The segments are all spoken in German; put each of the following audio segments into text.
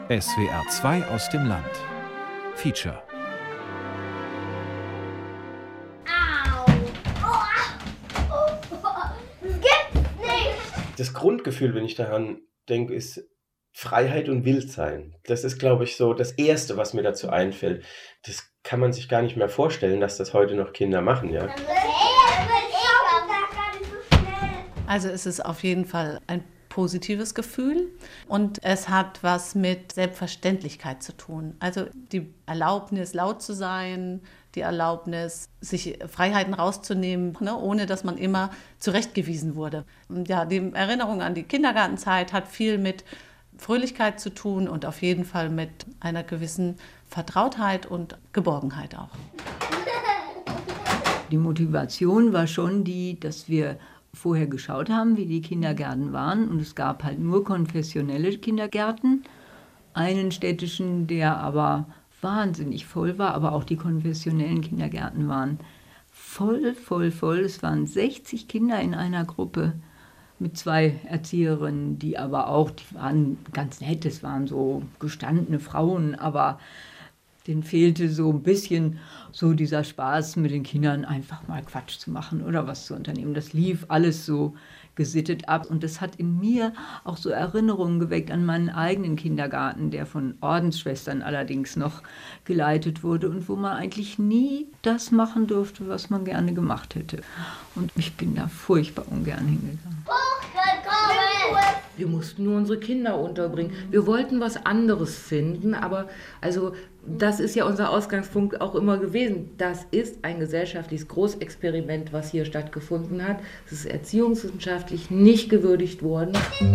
SWR 2 aus dem Land. Feature. Das Grundgefühl, wenn ich daran denke, ist Freiheit und Wildsein. Das ist, glaube ich, so das Erste, was mir dazu einfällt. Das kann man sich gar nicht mehr vorstellen, dass das heute noch Kinder machen, ja. Also es ist auf jeden Fall ein positives Gefühl und es hat was mit Selbstverständlichkeit zu tun. Also die Erlaubnis, laut zu sein, die Erlaubnis, sich Freiheiten rauszunehmen, ohne dass man immer zurechtgewiesen wurde. Und ja, die Erinnerung an die Kindergartenzeit hat viel mit Fröhlichkeit zu tun und auf jeden Fall mit einer gewissen Vertrautheit und Geborgenheit auch. Die Motivation war schon die, dass wir vorher geschaut haben, wie die Kindergärten waren. Und es gab halt nur konfessionelle Kindergärten. Einen städtischen, der aber wahnsinnig voll war, aber auch die konfessionellen Kindergärten waren voll. Es waren 60 Kinder in einer Gruppe mit 2 Erzieherinnen, die aber auch, die waren ganz nett, es waren so gestandene Frauen, aber denen fehlte so ein bisschen so dieser Spaß mit den Kindern, einfach mal Quatsch zu machen oder was zu unternehmen. Das lief alles so gesittet ab und das hat in mir auch so Erinnerungen geweckt an meinen eigenen Kindergarten, der von Ordensschwestern allerdings noch geleitet wurde und wo man eigentlich nie das machen durfte, was man gerne gemacht hätte. Und ich bin da furchtbar ungern hingegangen. Wir mussten nur unsere Kinder unterbringen. Wir wollten was anderes finden, aber also das ist ja unser Ausgangspunkt auch immer gewesen. Das ist ein gesellschaftliches Großexperiment, was hier stattgefunden hat. Es ist erziehungswissenschaftlich nicht gewürdigt worden.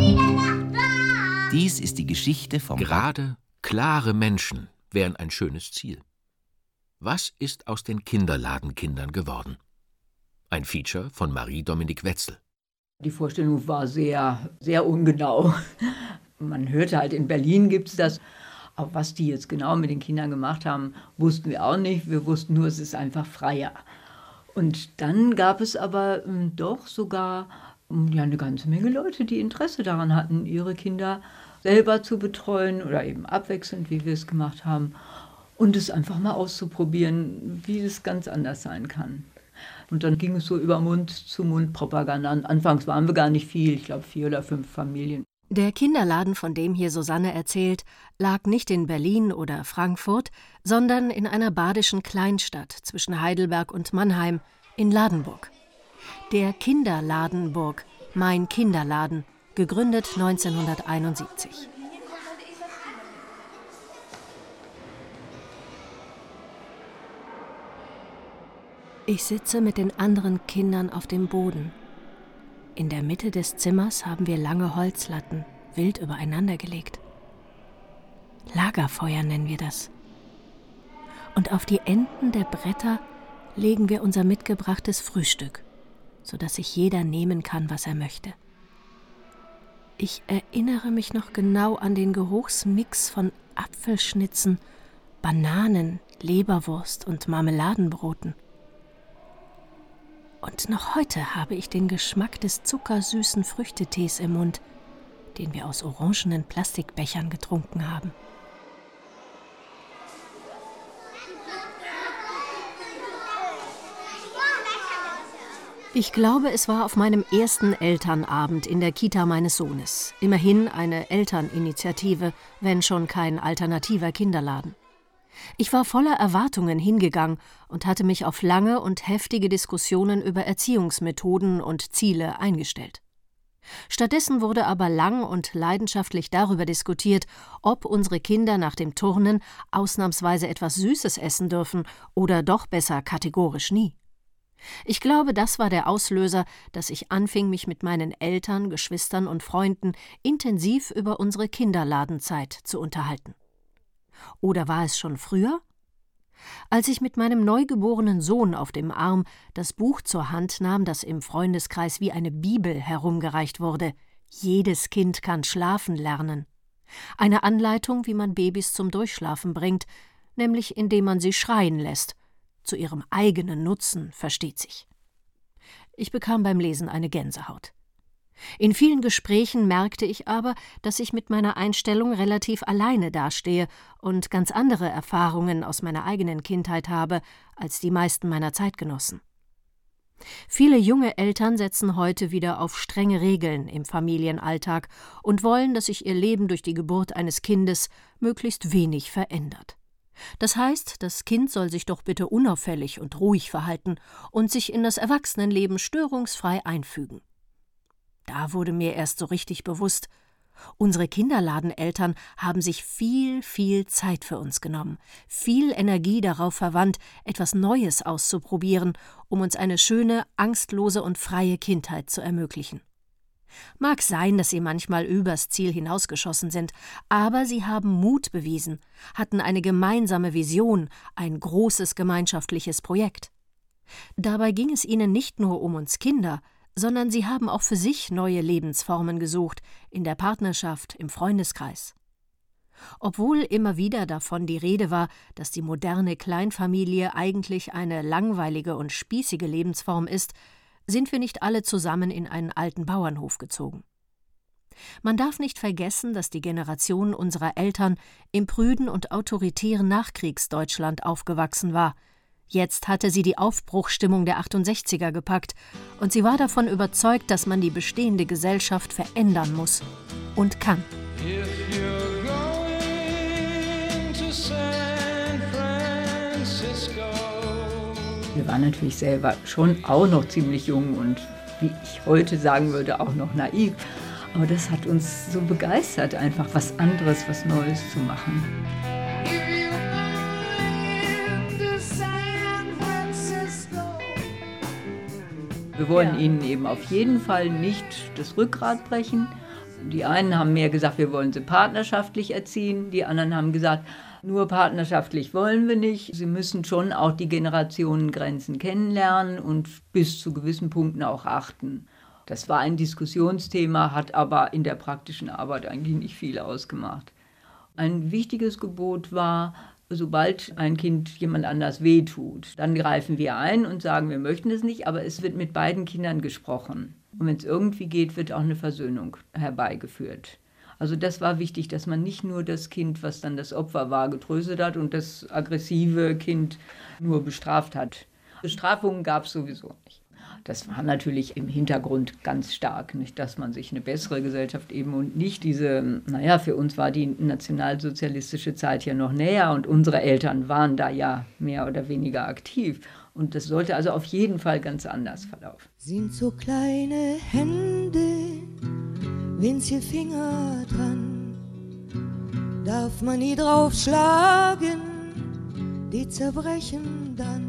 Dies ist die Geschichte vom Gerade, klare Menschen wären ein schönes Ziel. Was ist aus den Kinderladenkindern geworden? Ein Feature von Marie-Dominique Wetzel. Die Vorstellung war sehr, sehr ungenau. Man hörte halt, in Berlin gibt es das. Aber was die jetzt genau mit den Kindern gemacht haben, wussten wir auch nicht. Wir wussten nur, es ist einfach freier. Und dann gab es aber doch sogar eine ganze Menge Leute, die Interesse daran hatten, ihre Kinder selber zu betreuen oder eben abwechselnd, wie wir es gemacht haben. Und es einfach mal auszuprobieren, wie es ganz anders sein kann. Und dann ging es so über Mund-zu-Mund-Propaganda. Anfangs waren wir gar nicht viel, ich glaube 4 oder 5 Familien. Der Kinderladen, von dem hier Susanne erzählt, lag nicht in Berlin oder Frankfurt, sondern in einer badischen Kleinstadt zwischen Heidelberg und Mannheim, in Ladenburg. Der Kinderladenburg, mein Kinderladen, gegründet 1971. Ich sitze mit den anderen Kindern auf dem Boden. In der Mitte des Zimmers haben wir lange Holzlatten, wild übereinander gelegt. Lagerfeuer nennen wir das. Und auf die Enden der Bretter legen wir unser mitgebrachtes Frühstück, sodass sich jeder nehmen kann, was er möchte. Ich erinnere mich noch genau an den Geruchsmix von Apfelschnitzen, Bananen, Leberwurst und Marmeladenbroten. Und noch heute habe ich den Geschmack des zuckersüßen Früchtetees im Mund, den wir aus orangenen Plastikbechern getrunken haben. Ich glaube, es war auf meinem ersten Elternabend in der Kita meines Sohnes. Immerhin eine Elterninitiative, wenn schon kein alternativer Kinderladen. Ich war voller Erwartungen hingegangen und hatte mich auf lange und heftige Diskussionen über Erziehungsmethoden und Ziele eingestellt. Stattdessen wurde aber lang und leidenschaftlich darüber diskutiert, ob unsere Kinder nach dem Turnen ausnahmsweise etwas Süßes essen dürfen oder doch besser kategorisch nie. Ich glaube, das war der Auslöser, dass ich anfing, mich mit meinen Eltern, Geschwistern und Freunden intensiv über unsere Kinderladenzeit zu unterhalten. Oder war es schon früher? Als ich mit meinem neugeborenen Sohn auf dem Arm das Buch zur Hand nahm, das im Freundeskreis wie eine Bibel herumgereicht wurde, »Jedes Kind kann schlafen lernen«, eine Anleitung, wie man Babys zum Durchschlafen bringt, nämlich indem man sie schreien lässt, zu ihrem eigenen Nutzen, versteht sich. Ich bekam beim Lesen eine Gänsehaut. In vielen Gesprächen merkte ich aber, dass ich mit meiner Einstellung relativ alleine dastehe und ganz andere Erfahrungen aus meiner eigenen Kindheit habe als die meisten meiner Zeitgenossen. Viele junge Eltern setzen heute wieder auf strenge Regeln im Familienalltag und wollen, dass sich ihr Leben durch die Geburt eines Kindes möglichst wenig verändert. Das heißt, das Kind soll sich doch bitte unauffällig und ruhig verhalten und sich in das Erwachsenenleben störungsfrei einfügen. Da wurde mir erst so richtig bewusst, unsere Kinderladeneltern haben sich viel Zeit für uns genommen, viel Energie darauf verwandt, etwas Neues auszuprobieren, um uns eine schöne, angstlose und freie Kindheit zu ermöglichen. Mag sein, dass sie manchmal übers Ziel hinausgeschossen sind, aber sie haben Mut bewiesen, hatten eine gemeinsame Vision, ein großes gemeinschaftliches Projekt. Dabei ging es ihnen nicht nur um uns Kinder, sondern sie haben auch für sich neue Lebensformen gesucht, in der Partnerschaft, im Freundeskreis. Obwohl immer wieder davon die Rede war, dass die moderne Kleinfamilie eigentlich eine langweilige und spießige Lebensform ist, sind wir nicht alle zusammen in einen alten Bauernhof gezogen. Man darf nicht vergessen, dass die Generation unserer Eltern im prüden und autoritären Nachkriegsdeutschland aufgewachsen war. Jetzt hatte sie die Aufbruchsstimmung der 68er gepackt und sie war davon überzeugt, dass man die bestehende Gesellschaft verändern muss und kann. Wir waren natürlich selber schon auch noch ziemlich jung und, wie ich heute sagen würde, auch noch naiv. Aber das hat uns so begeistert, einfach was anderes, was Neues zu machen. Wir wollen ihnen eben auf jeden Fall nicht das Rückgrat brechen. Die einen haben mehr gesagt, wir wollen sie partnerschaftlich erziehen. Die anderen haben gesagt, nur partnerschaftlich wollen wir nicht. Sie müssen schon auch die Generationengrenzen kennenlernen und bis zu gewissen Punkten auch achten. Das war ein Diskussionsthema, hat aber in der praktischen Arbeit eigentlich nicht viel ausgemacht. Ein wichtiges Gebot war, sobald ein Kind jemand anders wehtut, dann greifen wir ein und sagen, wir möchten es nicht, aber es wird mit beiden Kindern gesprochen. Und wenn es irgendwie geht, wird auch eine Versöhnung herbeigeführt. Also das war wichtig, dass man nicht nur das Kind, was dann das Opfer war, getröstet hat und das aggressive Kind nur bestraft hat. Bestrafungen gab es sowieso nicht. Das war natürlich im Hintergrund ganz stark, nicht, dass man sich eine bessere Gesellschaft eben und nicht diese, für uns war die nationalsozialistische Zeit ja noch näher und unsere Eltern waren da ja mehr oder weniger aktiv. Und das sollte also auf jeden Fall ganz anders verlaufen. Sind so kleine Hände, winzige Finger dran, darf man nie draufschlagen, die zerbrechen dann.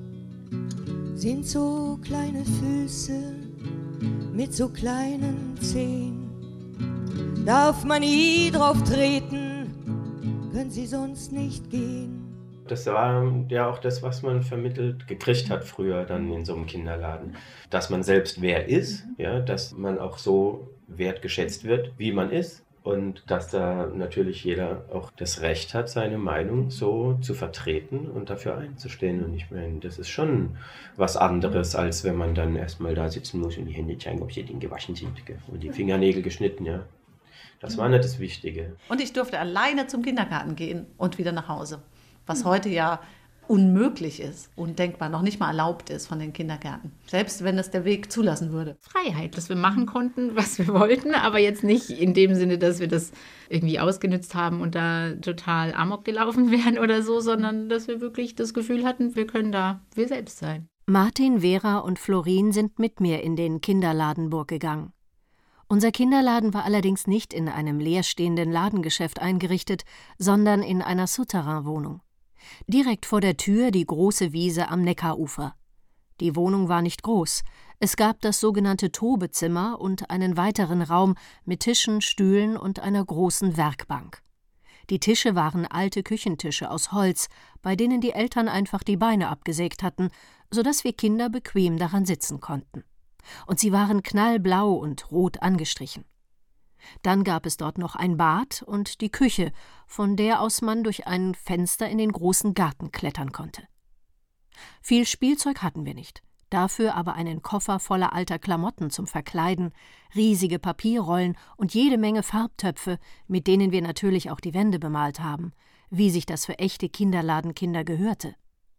Sind so kleine Füße mit so kleinen Zehen, darf man nie drauf treten, können sie sonst nicht gehen. Das war ja auch das, was man vermittelt gekriegt hat früher dann in so einem Kinderladen. Dass man selbst wer ist, ja, dass man auch so wertgeschätzt wird, wie man ist. Und dass da natürlich jeder auch das Recht hat, seine Meinung so zu vertreten und dafür einzustehen. Und ich meine, das ist schon was anderes, als wenn man dann erstmal da sitzen muss und die Hände zeigen, ob sie gewaschen sind und die Fingernägel geschnitten, ja. Das war nicht das Wichtige. Und ich durfte alleine zum Kindergarten gehen und wieder nach Hause. Was heute ja unmöglich ist, undenkbar, noch nicht mal erlaubt ist von den Kindergärten. Selbst wenn es der Weg zulassen würde. Freiheit, dass wir machen konnten, was wir wollten, aber jetzt nicht in dem Sinne, dass wir das irgendwie ausgenutzt haben und da total amok gelaufen wären oder so, sondern dass wir wirklich das Gefühl hatten, wir können da wir selbst sein. Martin, Vera und Florin sind mit mir in den Kinderladenburg gegangen. Unser Kinderladen war allerdings nicht in einem leerstehenden Ladengeschäft eingerichtet, sondern in einer Souterrain-Wohnung. Direkt vor der Tür die große Wiese am Neckarufer. Die Wohnung war nicht groß. Es gab das sogenannte Tobezimmer und einen weiteren Raum mit Tischen, Stühlen und einer großen Werkbank. Die Tische waren alte Küchentische aus Holz, bei denen die Eltern einfach die Beine abgesägt hatten, sodass wir Kinder bequem daran sitzen konnten. Und sie waren knallblau und rot angestrichen. Dann gab es dort noch ein Bad und die Küche, von der aus man durch ein Fenster in den großen Garten klettern konnte. Viel Spielzeug hatten wir nicht. dafür aber einen Koffer voller alter Klamotten zum Verkleiden, riesige Papierrollen und jede Menge Farbtöpfe, mit denen wir natürlich auch die Wände bemalt haben, wie sich das für echte Kinderladenkinder gehörte.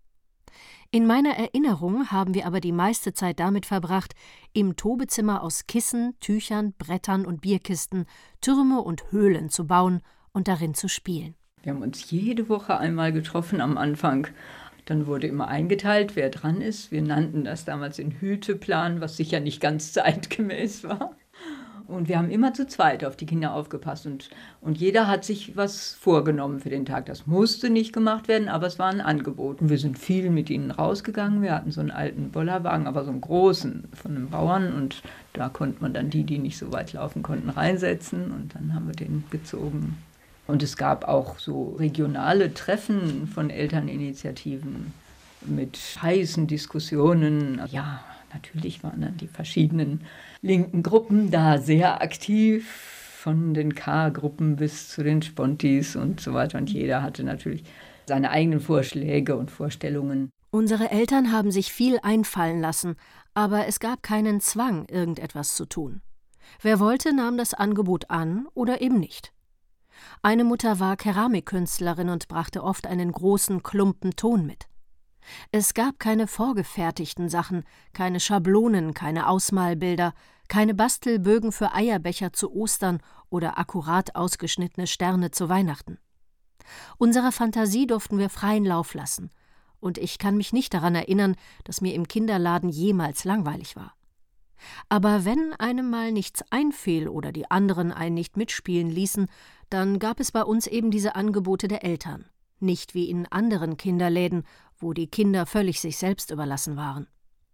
In meiner Erinnerung haben wir aber die meiste Zeit damit verbracht, im Tobezimmer aus Kissen, Tüchern, Brettern und Bierkisten Türme und Höhlen zu bauen und darin zu spielen. Wir haben uns jede Woche einmal getroffen am Anfang. Dann wurde immer eingeteilt, wer dran ist. Wir nannten das damals den Hüteplan, was sicher nicht ganz zeitgemäß war. Und wir haben immer zu zweit auf die Kinder aufgepasst. Und jeder hat sich was vorgenommen für den Tag. Das musste nicht gemacht werden, aber es war ein Angebot. Und wir sind viel mit ihnen rausgegangen. Wir hatten so einen alten Bollerwagen, aber so einen großen von einem Bauern. Und da konnte man dann die nicht so weit laufen konnten, reinsetzen. Und dann haben wir den gezogen. Und es gab auch so regionale Treffen von Elterninitiativen mit heißen Diskussionen. Ja, natürlich waren dann die verschiedenen linken Gruppen da sehr aktiv, von den K-Gruppen bis zu den Spontis und so weiter. Und jeder hatte natürlich seine eigenen Vorschläge und Vorstellungen. Unsere Eltern haben sich viel einfallen lassen, aber es gab keinen Zwang, irgendetwas zu tun. Wer wollte, nahm das Angebot an oder eben nicht. Eine Mutter war Keramikkünstlerin und brachte oft einen großen Klumpen Ton mit. Es gab keine vorgefertigten Sachen, keine Schablonen, keine Ausmalbilder, keine Bastelbögen für Eierbecher zu Ostern oder akkurat ausgeschnittene Sterne zu Weihnachten. Unserer Fantasie durften wir freien Lauf lassen, und ich kann mich nicht daran erinnern, dass mir im Kinderladen jemals langweilig war. Aber wenn einem mal nichts einfiel oder die anderen einen nicht mitspielen ließen, dann gab es bei uns eben diese Angebote der Eltern, nicht wie in anderen Kinderläden, wo die Kinder völlig sich selbst überlassen waren.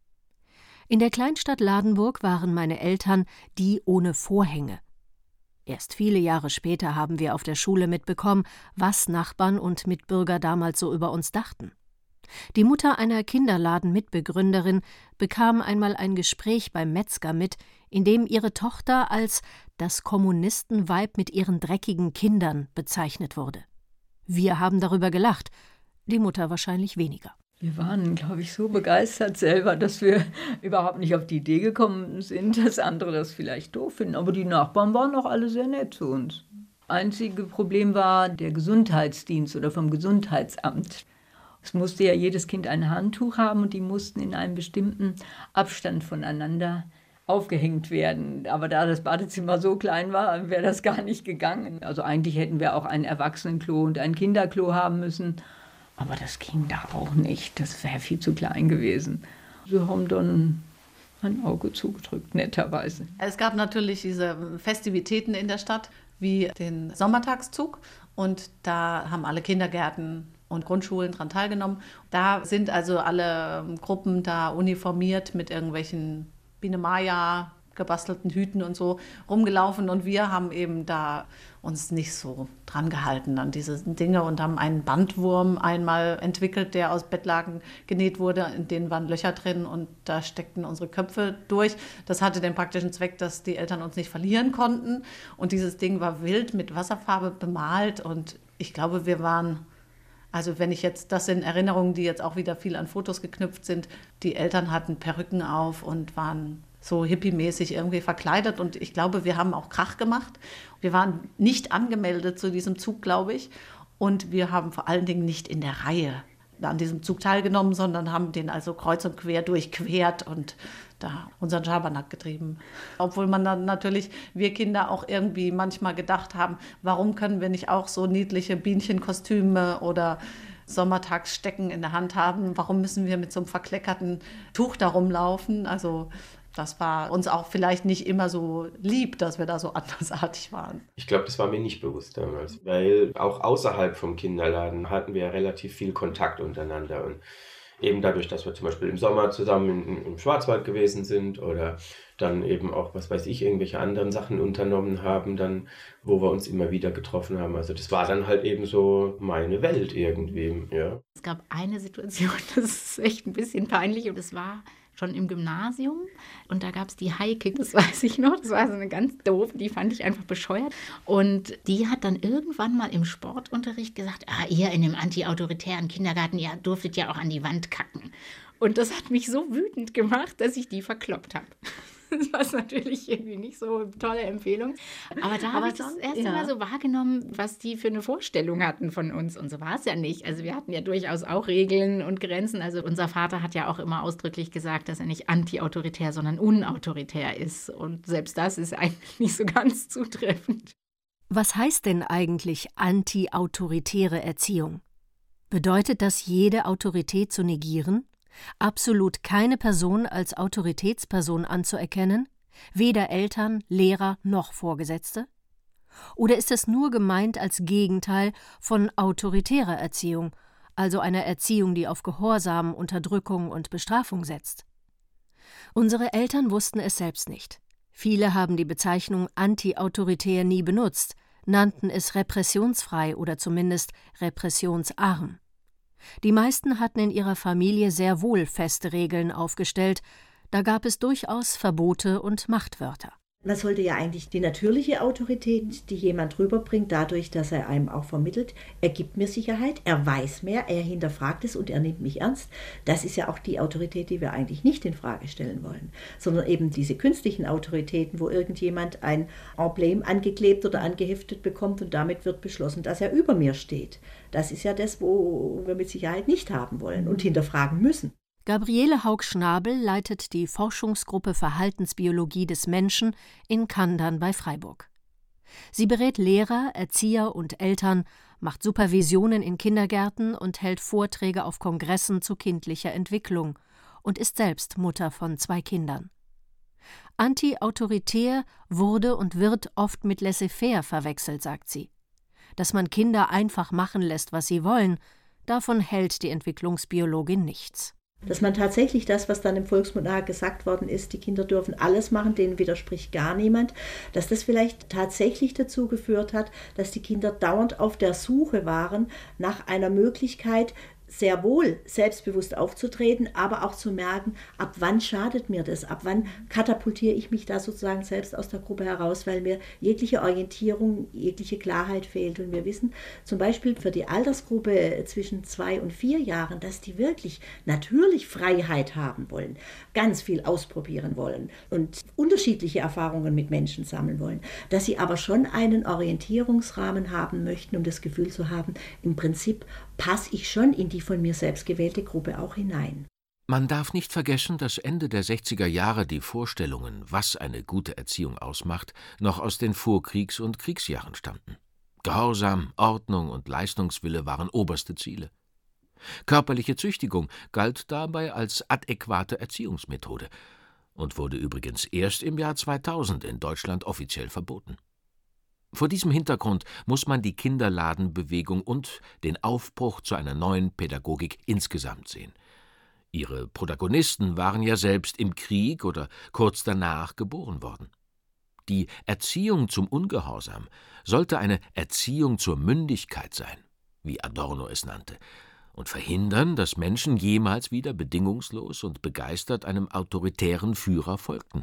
In der Kleinstadt Ladenburg waren meine Eltern die ohne Vorhänge. Erst viele Jahre später haben wir auf der Schule mitbekommen, was Nachbarn und Mitbürger damals so über uns dachten. Die Mutter einer Kinderladen-Mitbegründerin bekam einmal ein Gespräch beim Metzger mit, in dem ihre Tochter als das Kommunistenweib mit ihren dreckigen Kindern bezeichnet wurde. Wir haben darüber gelacht, die Mutter wahrscheinlich weniger. Wir waren, glaube ich, so begeistert selber, dass wir überhaupt nicht auf die Idee gekommen sind, dass andere das vielleicht doof finden. Aber die Nachbarn waren auch alle sehr nett zu uns. Einzige Problem war der Gesundheitsdienst oder vom Gesundheitsamt. Es musste ja jedes Kind ein Handtuch haben und die mussten in einem bestimmten Abstand voneinander aufgehängt werden. Aber da das Badezimmer so klein war, wäre das gar nicht gegangen. Also eigentlich hätten wir auch ein Erwachsenenklo und ein Kinderklo haben müssen. Aber das ging da auch nicht. Das wäre viel zu klein gewesen. Sie haben dann ein Auge zugedrückt, netterweise. Es gab natürlich diese Festivitäten in der Stadt, wie den Sommertagszug. Und da haben alle Kindergärten und Grundschulen daran teilgenommen. Da sind also alle Gruppen da uniformiert mit irgendwelchen Biene Maya gebastelten Hüten und so rumgelaufen. Und wir haben eben da uns nicht so dran gehalten an diese Dinge und haben einen Bandwurm einmal entwickelt, der aus Bettlaken genäht wurde. In denen waren Löcher drin und da steckten unsere Köpfe durch. Das hatte den praktischen Zweck, dass die Eltern uns nicht verlieren konnten. Und dieses Ding war wild mit Wasserfarbe bemalt. Und ich glaube, wir waren... Also wenn ich jetzt, das sind Erinnerungen, die jetzt auch wieder viel an Fotos geknüpft sind, die Eltern hatten Perücken auf und waren so hippiemäßig irgendwie verkleidet und ich glaube, wir haben auch Krach gemacht. Wir waren nicht angemeldet zu diesem Zug, glaube ich, und wir haben vor allen Dingen nicht in der Reihe an diesem Zug teilgenommen, sondern haben den also kreuz und quer durchquert und da unseren Schabernack getrieben. Obwohl man dann natürlich, wir Kinder auch irgendwie manchmal gedacht haben, warum können wir nicht auch so niedliche Bienchenkostüme oder Sommertagsstecken in der Hand haben? Warum müssen wir mit so einem verkleckerten Tuch da rumlaufen? Also das war uns auch vielleicht nicht immer so lieb, dass wir da so andersartig waren. Ich glaube, das war mir nicht bewusst damals, weil auch außerhalb vom Kinderladen hatten wir relativ viel Kontakt untereinander und eben dadurch, dass wir zum Beispiel im Sommer zusammen im Schwarzwald gewesen sind oder dann eben auch, was weiß ich, irgendwelche anderen Sachen unternommen haben, dann, wo wir uns immer wieder getroffen haben. Also das war dann halt eben so meine Welt irgendwie, ja. Es gab eine Situation, das ist echt ein bisschen peinlich und das war schon im Gymnasium und da gab es die Heike, das weiß ich noch, das war so eine ganz doof, die fand ich einfach bescheuert und die hat dann irgendwann mal im Sportunterricht gesagt, ihr in dem anti-autoritären Kindergarten, ihr durftet ja auch an die Wand kacken Und das hat mich so wütend gemacht, dass ich die verkloppt habe. Das war natürlich irgendwie nicht so eine tolle Empfehlung. Aber da habe ich das erste Mal so wahrgenommen, was die für eine Vorstellung hatten von uns. Und so war es ja nicht. Also wir hatten ja durchaus auch Regeln und Grenzen. Also unser Vater hat ja auch immer ausdrücklich gesagt, dass er nicht anti-autoritär, sondern unautoritär ist. Und selbst das ist eigentlich nicht so ganz zutreffend. Was heißt denn eigentlich anti-autoritäre Erziehung? Bedeutet das, jede Autorität zu negieren? Absolut keine Person als Autoritätsperson anzuerkennen, weder Eltern, Lehrer noch Vorgesetzte? Oder ist es nur gemeint als Gegenteil von autoritärer Erziehung, also einer Erziehung, die auf Gehorsam, Unterdrückung und Bestrafung setzt? Unsere Eltern wussten es selbst nicht. Viele haben die Bezeichnung anti-autoritär nie benutzt, nannten es repressionsfrei oder zumindest repressionsarm. Die meisten hatten in ihrer Familie sehr wohl feste Regeln aufgestellt, da gab es durchaus Verbote und Machtwörter. Man sollte ja eigentlich die natürliche Autorität, die jemand rüberbringt, dadurch, dass er einem auch vermittelt, er gibt mir Sicherheit, er weiß mehr, er hinterfragt es und er nimmt mich ernst. Das ist ja auch die Autorität, die wir eigentlich nicht in Frage stellen wollen, sondern eben diese künstlichen Autoritäten, wo irgendjemand ein Emblem angeklebt oder angeheftet bekommt und damit wird beschlossen, dass er über mir steht. Das ist ja das, wo wir mit Sicherheit nicht haben wollen und hinterfragen müssen. Gabriele Haug-Schnabel leitet die Forschungsgruppe Verhaltensbiologie des Menschen in Kandern bei Freiburg. Sie berät Lehrer, Erzieher und Eltern, macht Supervisionen in Kindergärten und hält Vorträge auf Kongressen zu kindlicher Entwicklung und ist selbst Mutter von 2 Kindern. Anti-autoritär wurde und wird oft mit laissez-faire verwechselt, sagt sie. Dass man Kinder einfach machen lässt, was sie wollen, davon hält die Entwicklungsbiologin nichts. Dass man tatsächlich das, was dann im Volksmund nachher gesagt worden ist, die Kinder dürfen alles machen, denen widerspricht gar niemand, dass das vielleicht tatsächlich dazu geführt hat, dass die Kinder dauernd auf der Suche waren nach einer Möglichkeit, sehr wohl selbstbewusst aufzutreten, aber auch zu merken, ab wann schadet mir das, ab wann katapultiere ich mich da sozusagen selbst aus der Gruppe heraus, weil mir jegliche Orientierung, jegliche Klarheit fehlt. Und wir wissen zum Beispiel für die Altersgruppe zwischen 2 und 4 Jahren, dass die wirklich natürlich Freiheit haben wollen, ganz viel ausprobieren wollen und unterschiedliche Erfahrungen mit Menschen sammeln wollen, dass sie aber schon einen Orientierungsrahmen haben möchten, um das Gefühl zu haben, im Prinzip passe ich schon in die von mir selbst gewählte Gruppe auch hinein. Man darf nicht vergessen, dass Ende der 60er Jahre die Vorstellungen, was eine gute Erziehung ausmacht, noch aus den Vorkriegs- und Kriegsjahren stammten. Gehorsam, Ordnung und Leistungswille waren oberste Ziele. Körperliche Züchtigung galt dabei als adäquate Erziehungsmethode und wurde übrigens erst im Jahr 2000 in Deutschland offiziell verboten. Vor diesem Hintergrund muss man die Kinderladenbewegung und den Aufbruch zu einer neuen Pädagogik insgesamt sehen. Ihre Protagonisten waren ja selbst im Krieg oder kurz danach geboren worden. Die Erziehung zum Ungehorsam sollte eine Erziehung zur Mündigkeit sein, wie Adorno es nannte, und verhindern, dass Menschen jemals wieder bedingungslos und begeistert einem autoritären Führer folgten.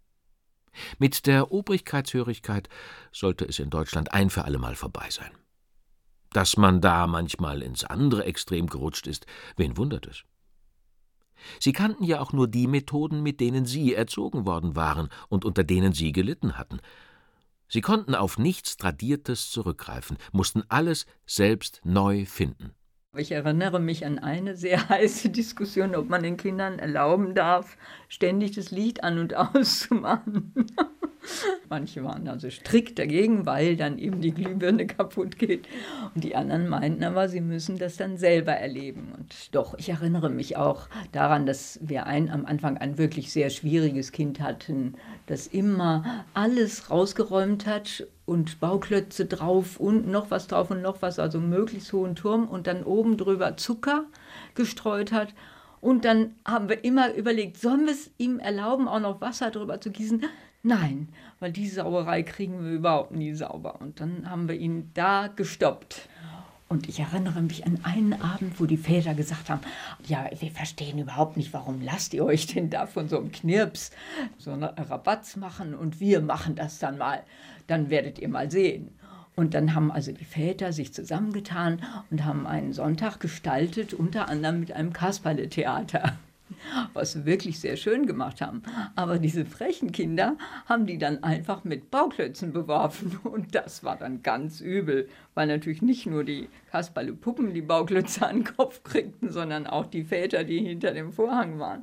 Mit der Obrigkeitshörigkeit sollte es in Deutschland ein für allemal vorbei sein. Dass man da manchmal ins andere Extrem gerutscht ist, wen wundert es? Sie kannten ja auch nur die Methoden, mit denen Sie erzogen worden waren und unter denen Sie gelitten hatten. Sie konnten auf nichts Tradiertes zurückgreifen, mussten alles selbst neu finden. Ich erinnere mich an eine sehr heiße Diskussion, ob man den Kindern erlauben darf, ständig das Licht an- und auszumachen. Manche waren also strikt dagegen, weil dann eben die Glühbirne kaputt geht. Und die anderen meinten aber, sie müssen das dann selber erleben. Und doch, ich erinnere mich auch daran, dass wir am Anfang ein wirklich sehr schwieriges Kind hatten, das immer alles rausgeräumt hat und Bauklötze drauf und noch was drauf und noch was, also möglichst hohen Turm und dann oben drüber Zucker gestreut hat. Und dann haben wir immer überlegt, sollen wir es ihm erlauben, auch noch Wasser drüber zu gießen? Nein, weil die Sauerei kriegen wir überhaupt nie sauber. Und dann haben wir ihn da gestoppt. Und ich erinnere mich an einen Abend, wo die Väter gesagt haben, ja, wir verstehen überhaupt nicht, warum lasst ihr euch denn da von so einem Knirps so einen Rabatz machen und wir machen das dann mal. Dann werdet ihr mal sehen. Und dann haben also die Väter sich zusammengetan und haben einen Sonntag gestaltet, unter anderem mit einem Kasperle-Theater. was sie wirklich sehr schön gemacht haben. Aber diese frechen Kinder haben die dann einfach mit Bauklötzen beworfen. Und das war dann ganz übel, weil natürlich nicht nur die Kasperle-Puppen die Bauklötze an den Kopf kriegten, sondern auch die Väter, die hinter dem Vorhang waren.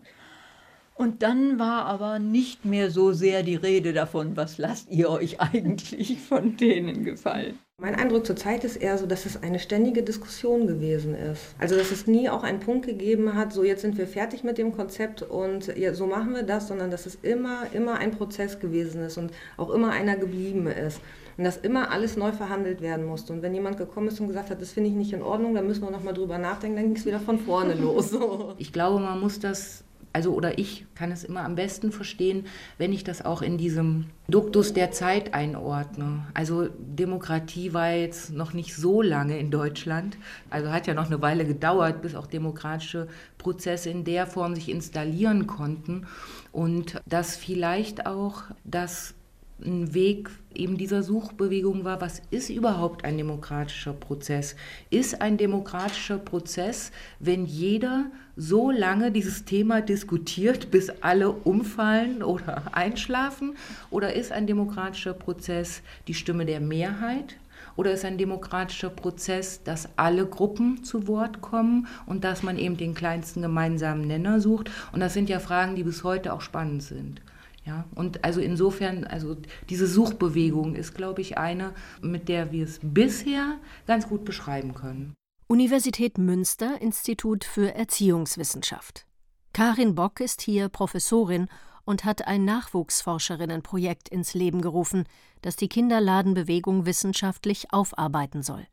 Und dann war aber nicht mehr so sehr die Rede davon, was lasst ihr euch eigentlich von denen gefallen. Mein Eindruck zurzeit ist eher so, dass es eine ständige Diskussion gewesen ist. Also dass es nie auch einen Punkt gegeben hat, so jetzt sind wir fertig mit dem Konzept und ja, so machen wir das, sondern dass es immer ein Prozess gewesen ist und auch immer einer geblieben ist. Und dass immer alles neu verhandelt werden musste. Und wenn jemand gekommen ist und gesagt hat, das finde ich nicht in Ordnung, dann müssen wir noch mal drüber nachdenken, dann ging es wieder von vorne los. Ich glaube, man muss das... oder ich kann es immer am besten verstehen, wenn ich das auch in diesem Duktus der Zeit einordne. Also Demokratie war jetzt noch nicht so lange in Deutschland. Also hat ja noch eine Weile gedauert, bis auch demokratische Prozesse in der Form sich installieren konnten. Und dass vielleicht auch das ein Weg eben dieser Suchbewegung war, was ist überhaupt ein demokratischer Prozess? Ist ein demokratischer Prozess, wenn jeder so lange dieses Thema diskutiert, bis alle umfallen oder einschlafen? Oder ist ein demokratischer Prozess die Stimme der Mehrheit? Oder ist ein demokratischer Prozess, dass alle Gruppen zu Wort kommen und dass man eben den kleinsten gemeinsamen Nenner sucht? Und das sind ja Fragen, die bis heute auch spannend sind. Ja, und also insofern, also diese Suchbewegung ist, glaube ich, eine, mit der wir es bisher ganz gut beschreiben können. Universität Münster, Institut für Erziehungswissenschaft. Karin Bock ist hier Professorin und hat ein Nachwuchsforscherinnenprojekt ins Leben gerufen, das die Kinderladenbewegung wissenschaftlich aufarbeiten soll.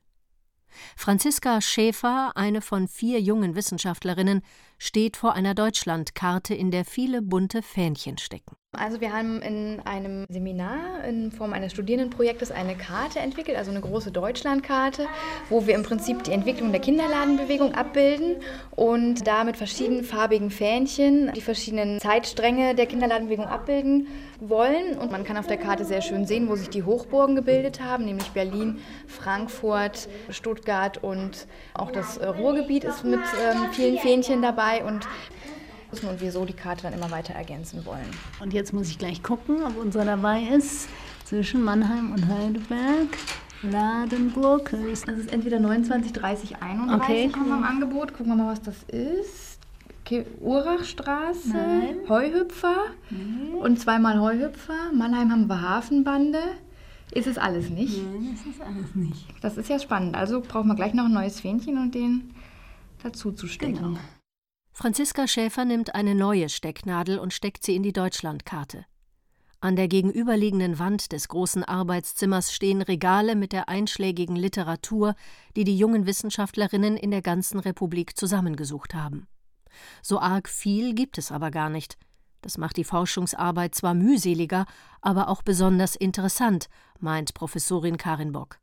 Franziska Schäfer, eine von 4 jungen Wissenschaftlerinnen, steht vor einer Deutschlandkarte, in der viele bunte Fähnchen stecken. Also wir haben in einem Seminar in Form eines Studierendenprojektes eine Karte entwickelt, also eine große Deutschlandkarte, wo wir im Prinzip die Entwicklung der Kinderladenbewegung abbilden und da mit verschiedenen farbigen Fähnchen die verschiedenen Zeitstränge der Kinderladenbewegung abbilden wollen. Und man kann auf der Karte sehr schön sehen, wo sich die Hochburgen gebildet haben, nämlich Berlin, Frankfurt, Stuttgart und auch das Ruhrgebiet ist mit vielen Fähnchen dabei und wir so die Karte dann immer weiter ergänzen wollen. Und jetzt muss ich gleich gucken, ob unser dabei ist. Zwischen Mannheim und Heidelberg, Ladenburg. Das ist entweder 29, 30, 31 okay. Haben wir im Angebot. Gucken wir mal, was das ist. Okay, Urachstraße, nein. Heuhüpfer und 2-mal Heuhüpfer. Mannheim haben wir Hafenbande. Ist es alles nicht? Nein, das ist alles nicht. Das ist ja spannend. Also brauchen wir gleich noch ein neues Fähnchen und den dazu zu stecken. Genau. Franziska Schäfer nimmt eine neue Stecknadel und steckt sie in die Deutschlandkarte. An der gegenüberliegenden Wand des großen Arbeitszimmers stehen Regale mit der einschlägigen Literatur, die die jungen Wissenschaftlerinnen in der ganzen Republik zusammengesucht haben. So arg viel gibt es aber gar nicht. Das macht die Forschungsarbeit zwar mühseliger, aber auch besonders interessant, meint Professorin Karin Bock.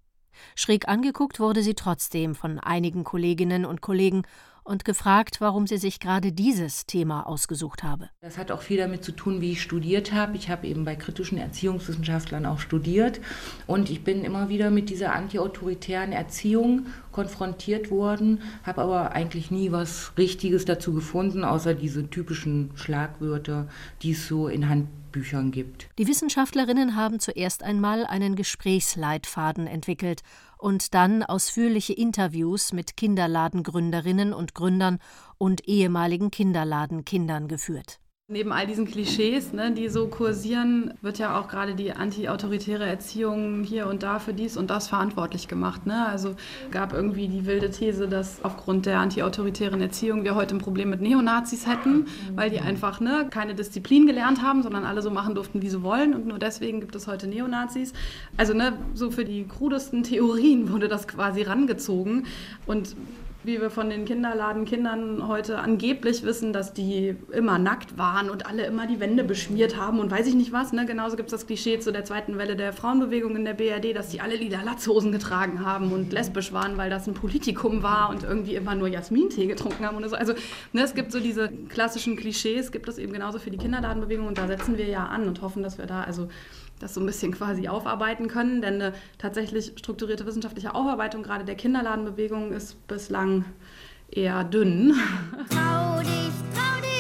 Schräg angeguckt wurde sie trotzdem von einigen Kolleginnen und Kollegen und gefragt, warum sie sich gerade dieses Thema ausgesucht habe. Das hat auch viel damit zu tun, wie ich studiert habe. Ich habe eben bei kritischen Erziehungswissenschaftlern auch studiert und ich bin immer wieder mit dieser antiautoritären Erziehung konfrontiert worden, habe aber eigentlich nie was Richtiges dazu gefunden, außer diese typischen Schlagwörter, die es so in Handbüchern gibt. Die Wissenschaftlerinnen haben zuerst einmal einen Gesprächsleitfaden entwickelt und dann ausführliche Interviews mit Kinderladengründerinnen und Gründern und ehemaligen Kinderladenkindern geführt. Neben all diesen Klischees, die so kursieren, wird ja auch gerade die antiautoritäre Erziehung hier und da für dies und das verantwortlich gemacht. Also gab irgendwie die wilde These, dass aufgrund der antiautoritären Erziehung wir heute ein Problem mit Neonazis hätten, weil die einfach keine Disziplin gelernt haben, sondern alle so machen durften, wie sie wollen und nur deswegen gibt es heute Neonazis. Also so für die krudesten Theorien wurde das quasi rangezogen und wie wir von den Kinderladenkindern heute angeblich wissen, dass die immer nackt waren und alle immer die Wände beschmiert haben und weiß ich nicht was. Genauso gibt es das Klischee zu der zweiten Welle der Frauenbewegung in der BRD, dass die alle lila Latzhosen getragen haben und lesbisch waren, weil das ein Politikum war und irgendwie immer nur Jasmintee getrunken haben oder so. Also es gibt so diese klassischen Klischees, gibt es eben genauso für die Kinderladenbewegung und da setzen wir ja an und hoffen, dass wir da das so ein bisschen quasi aufarbeiten können, denn eine tatsächlich strukturierte wissenschaftliche Aufarbeitung gerade der Kinderladenbewegung ist bislang eher dünn. Trau dich,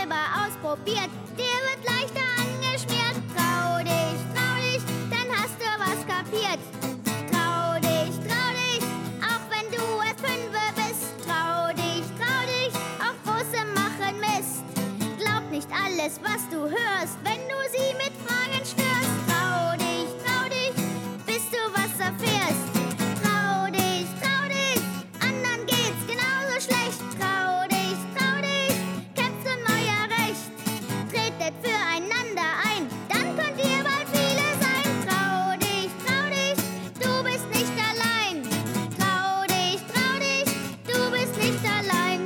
selber ausprobiert, dir wird leichter angeschmiert. Trau dich, dann hast du was kapiert. Trau dich, auch wenn du erst 5 bist. Trau dich, auch Große machen Mist. Glaub nicht alles, was du hörst, wenn du sie mit Fragen störst. Trau dich, bis du was erfährst. Trau dich, anderen geht's genauso schlecht. Trau dich, kämpft um euer Recht. Tretet füreinander ein, dann könnt ihr bald viele sein. Trau dich, du bist nicht allein. Trau dich, du bist nicht allein.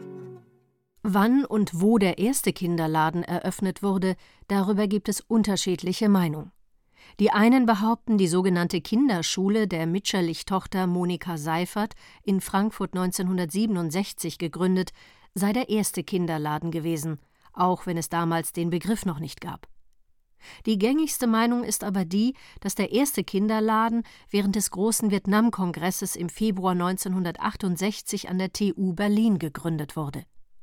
Wann und wo der erste Kinderladen eröffnet wurde, darüber gibt es unterschiedliche Meinungen. Die einen behaupten, die sogenannte Kinderschule der Mitscherlich-Tochter Monika Seifert in Frankfurt 1967 gegründet, sei der erste Kinderladen gewesen, auch wenn es damals den Begriff noch nicht gab. Die gängigste Meinung ist aber die, dass der erste Kinderladen während des großen Vietnamkongresses im Februar 1968 an der TU Berlin gegründet wurde.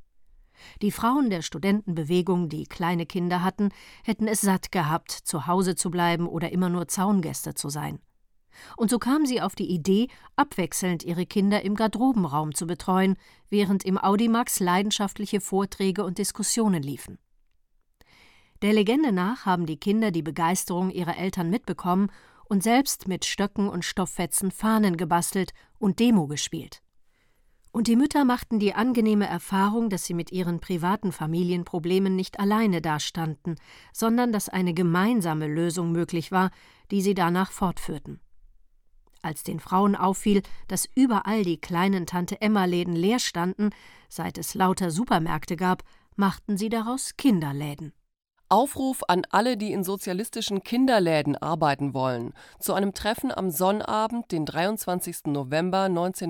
Die Frauen der Studentenbewegung, die kleine Kinder hatten, hätten es satt gehabt, zu Hause zu bleiben oder immer nur Zaungäste zu sein. Und so kamen sie auf die Idee, abwechselnd ihre Kinder im Garderobenraum zu betreuen, während im Audimax leidenschaftliche Vorträge und Diskussionen liefen. Der Legende nach haben die Kinder die Begeisterung ihrer Eltern mitbekommen und selbst mit Stöcken und Stofffetzen Fahnen gebastelt und Demo gespielt. Und die Mütter machten die angenehme Erfahrung, dass sie mit ihren privaten Familienproblemen nicht alleine dastanden, sondern dass eine gemeinsame Lösung möglich war, die sie danach fortführten. Als den Frauen auffiel, dass überall die kleinen Tante-Emma-Läden leer standen, seit es lauter Supermärkte gab, machten sie daraus Kinderläden. Aufruf an alle, die in sozialistischen Kinderläden arbeiten wollen, zu einem Treffen am Sonnabend, den 23. November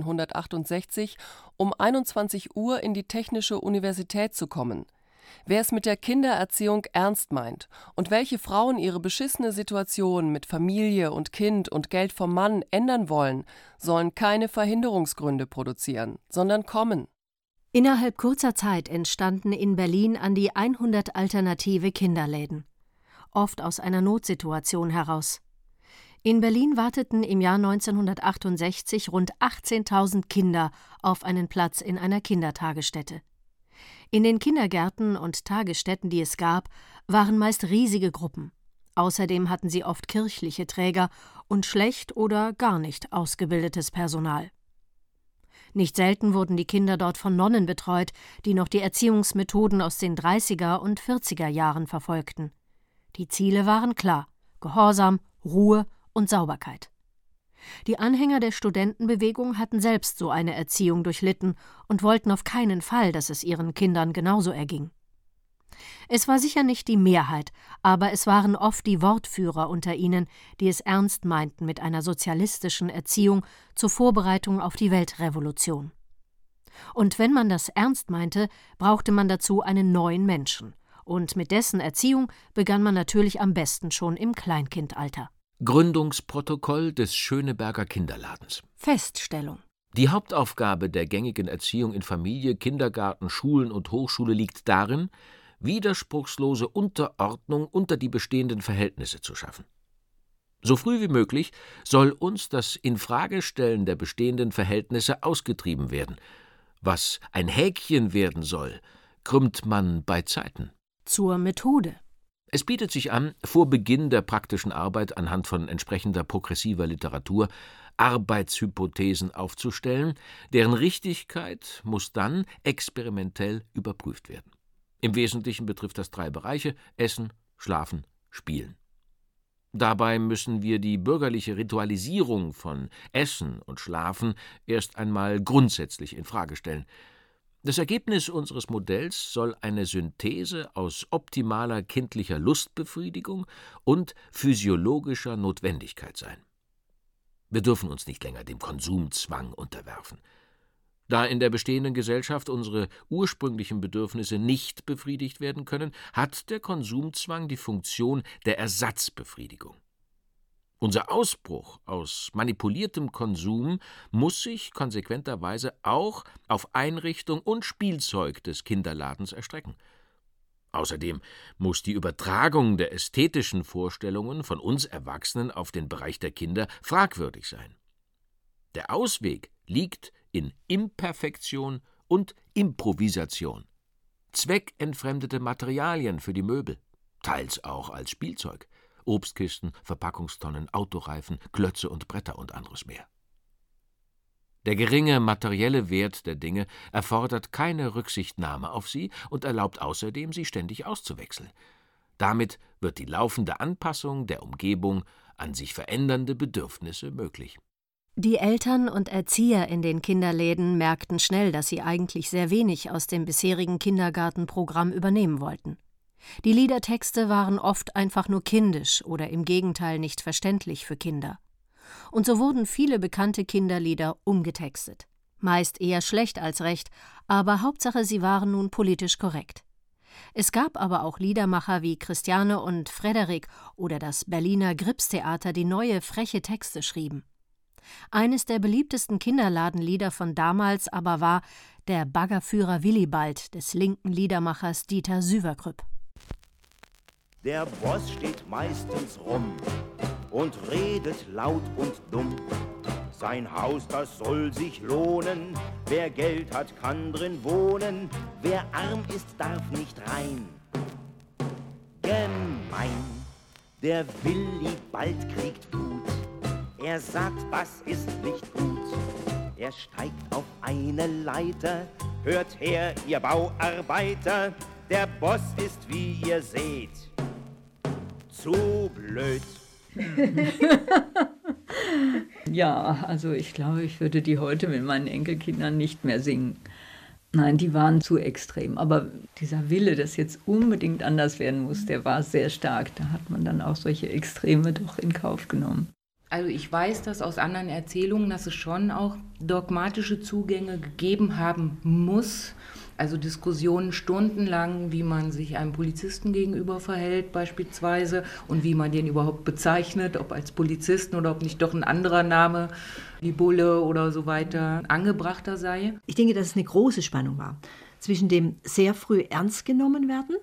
1968, um 21 Uhr in die Technische Universität zu kommen. Wer es mit der Kindererziehung ernst meint und welche Frauen ihre beschissene Situation mit Familie und Kind und Geld vom Mann ändern wollen, sollen keine Verhinderungsgründe produzieren, sondern kommen. Innerhalb kurzer Zeit entstanden in Berlin an die 100 alternative Kinderläden, oft aus einer Notsituation heraus. In Berlin warteten im Jahr 1968 rund 18.000 Kinder auf einen Platz in einer Kindertagesstätte. In den Kindergärten und Tagesstätten, die es gab, waren meist riesige Gruppen. Außerdem hatten sie oft kirchliche Träger und schlecht oder gar nicht ausgebildetes Personal. Nicht selten wurden die Kinder dort von Nonnen betreut, die noch die Erziehungsmethoden aus den 30er und 40er Jahren verfolgten. Die Ziele waren klar: Gehorsam, Ruhe und Sauberkeit. Die Anhänger der Studentenbewegung hatten selbst so eine Erziehung durchlitten und wollten auf keinen Fall, dass es ihren Kindern genauso erging. Es war sicher nicht die Mehrheit, aber es waren oft die Wortführer unter ihnen, die es ernst meinten mit einer sozialistischen Erziehung zur Vorbereitung auf die Weltrevolution. Und wenn man das ernst meinte, brauchte man dazu einen neuen Menschen. Und mit dessen Erziehung begann man natürlich am besten schon im Kleinkindalter. Gründungsprotokoll des Schöneberger Kinderladens. Feststellung: Die Hauptaufgabe der gängigen Erziehung in Familie, Kindergarten, Schulen und Hochschule liegt darin, widerspruchslose Unterordnung unter die bestehenden Verhältnisse zu schaffen. So früh wie möglich soll uns das Infragestellen der bestehenden Verhältnisse ausgetrieben werden. Was ein Häkchen werden soll, krümmt man bei Zeiten. Zur Methode. Es bietet sich an, vor Beginn der praktischen Arbeit anhand von entsprechender progressiver Literatur Arbeitshypothesen aufzustellen, deren Richtigkeit muss dann experimentell überprüft werden. Im Wesentlichen betrifft das 3 Bereiche: Essen, Schlafen, Spielen. Dabei müssen wir die bürgerliche Ritualisierung von Essen und Schlafen erst einmal grundsätzlich in Frage stellen. Das Ergebnis unseres Modells soll eine Synthese aus optimaler kindlicher Lustbefriedigung und physiologischer Notwendigkeit sein. Wir dürfen uns nicht länger dem Konsumzwang unterwerfen. Da in der bestehenden Gesellschaft unsere ursprünglichen Bedürfnisse nicht befriedigt werden können, hat der Konsumzwang die Funktion der Ersatzbefriedigung. Unser Ausbruch aus manipuliertem Konsum muss sich konsequenterweise auch auf Einrichtung und Spielzeug des Kinderladens erstrecken. Außerdem muss die Übertragung der ästhetischen Vorstellungen von uns Erwachsenen auf den Bereich der Kinder fragwürdig sein. Der Ausweg liegt in Imperfektion und Improvisation. Zweckentfremdete Materialien für die Möbel, teils auch als Spielzeug, Obstkisten, Verpackungstonnen, Autoreifen, Klötze und Bretter und anderes mehr. Der geringe materielle Wert der Dinge erfordert keine Rücksichtnahme auf sie und erlaubt außerdem, sie ständig auszuwechseln. Damit wird die laufende Anpassung der Umgebung an sich verändernde Bedürfnisse möglich. Die Eltern und Erzieher in den Kinderläden merkten schnell, dass sie eigentlich sehr wenig aus dem bisherigen Kindergartenprogramm übernehmen wollten. Die Liedertexte waren oft einfach nur kindisch oder im Gegenteil nicht verständlich für Kinder. Und so wurden viele bekannte Kinderlieder umgetextet. Meist eher schlecht als recht, aber Hauptsache, sie waren nun politisch korrekt. Es gab aber auch Liedermacher wie Christiane und Frederik oder das Berliner Gripstheater, die neue, freche Texte schrieben. Eines der beliebtesten Kinderladenlieder von damals aber war Der Baggerführer Willibald des linken Liedermachers Dieter Süverkrüpp. Der Boss steht meistens rum und redet laut und dumm. Sein Haus, das soll sich lohnen, wer Geld hat, kann drin wohnen, wer arm ist, darf nicht rein. Gemein, der Willibald kriegt Wut, er sagt, was ist nicht gut. Er steigt auf eine Leiter, hört her, ihr Bauarbeiter, der Boss ist, wie ihr seht, zu blöd. Ja, also ich glaube, ich würde die heute mit meinen Enkelkindern nicht mehr singen. Nein, die waren zu extrem. Aber dieser Wille, dass jetzt unbedingt anders werden muss, der war sehr stark. Da hat man dann auch solche Extreme doch in Kauf genommen. Also ich weiß das aus anderen Erzählungen, dass es schon auch dogmatische Zugänge gegeben haben muss. Also Diskussionen stundenlang, wie man sich einem Polizisten gegenüber verhält beispielsweise und wie man den überhaupt bezeichnet, ob als Polizisten oder ob nicht doch ein anderer Name wie Bulle oder so weiter angebrachter sei. Ich denke, dass es eine große Spannung war zwischen dem sehr früh ernst genommen werden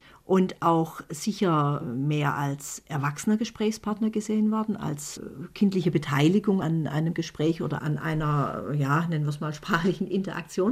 und auch sicher mehr als erwachsener Gesprächspartner gesehen werden, als kindliche Beteiligung an einem Gespräch oder an einer, ja, nennen wir es mal, sprachlichen Interaktion.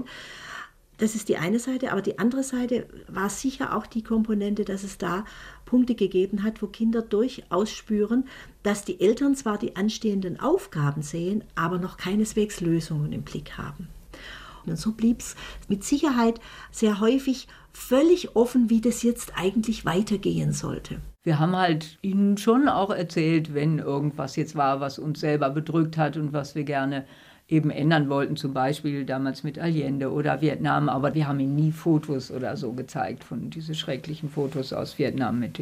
Das ist die eine Seite, aber die andere Seite war sicher auch die Komponente, dass es da Punkte gegeben hat, wo Kinder durchaus spüren, dass die Eltern zwar die anstehenden Aufgaben sehen, aber noch keineswegs Lösungen im Blick haben. Und so blieb es mit Sicherheit sehr häufig völlig offen, wie das jetzt eigentlich weitergehen sollte. Wir haben halt ihnen schon auch erzählt, wenn irgendwas jetzt war, was uns selber bedrückt hat und was wir gerne eben ändern wollten, zum Beispiel damals mit Allende oder Vietnam, aber wir haben ihnen nie Fotos oder so gezeigt von diesen schrecklichen Fotos aus Vietnam mit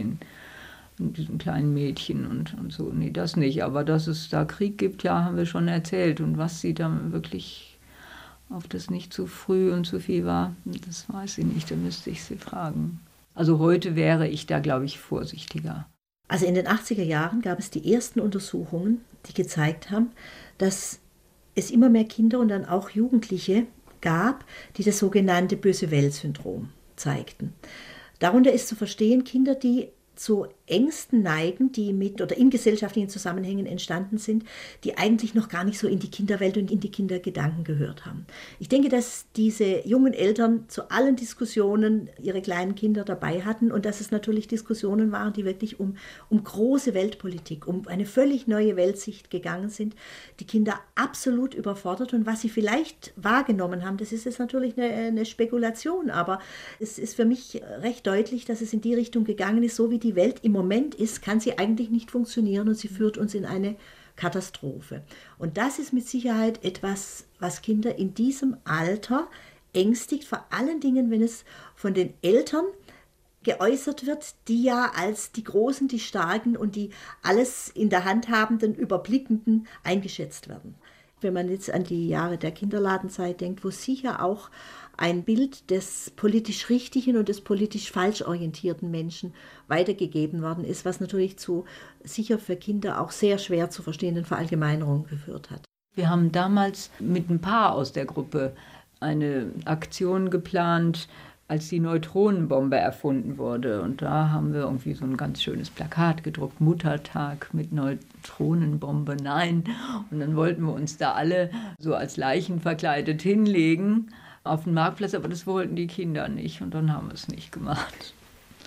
diesen kleinen Mädchen und so. Nee, das nicht, aber dass es da Krieg gibt, ja, haben wir schon erzählt. Und was sie dann wirklich, ob das nicht zu früh und zu viel war, das weiß ich nicht, da müsste ich sie fragen. Also heute wäre ich da, glaube ich, vorsichtiger. Also in den 80er Jahren gab es die ersten Untersuchungen, die gezeigt haben, dass es immer mehr Kinder und dann auch Jugendliche gab, die das sogenannte Böse-Welt-Syndrom zeigten. Darunter ist zu verstehen, Kinder, die zu Ängsten neigen, die mit oder in gesellschaftlichen Zusammenhängen entstanden sind, die eigentlich noch gar nicht so in die Kinderwelt und in die Kindergedanken gehört haben. Ich denke, dass diese jungen Eltern zu allen Diskussionen ihre kleinen Kinder dabei hatten und dass es natürlich Diskussionen waren, die wirklich um große Weltpolitik, um eine völlig neue Weltsicht gegangen sind, die Kinder absolut überfordert. Und was sie vielleicht wahrgenommen haben, das ist jetzt natürlich eine Spekulation, aber es ist für mich recht deutlich, dass es in die Richtung gegangen ist, so wie die Welt im Moment ist, kann sie eigentlich nicht funktionieren und sie führt uns in eine Katastrophe. Und das ist mit Sicherheit etwas, was Kinder in diesem Alter ängstigt, vor allen Dingen, wenn es von den Eltern geäußert wird, die ja als die Großen, die Starken und die alles in der Hand habenden, Überblickenden eingeschätzt werden. Wenn man jetzt an die Jahre der Kinderladenzeit denkt, wo sicher auch ein Bild des politisch richtigen und des politisch falsch orientierten Menschen weitergegeben worden ist, was natürlich zu sicher für Kinder auch sehr schwer zu verstehenden Verallgemeinerungen geführt hat. Wir haben damals mit ein paar aus der Gruppe eine Aktion geplant, als die Neutronenbombe erfunden wurde. Und da haben wir irgendwie so ein ganz schönes Plakat gedruckt, Muttertag mit Neutronenbombe, nein. Und dann wollten wir uns da alle so als Leichen verkleidet hinlegen auf den Marktplatz, aber das wollten die Kinder nicht und dann haben wir es nicht gemacht.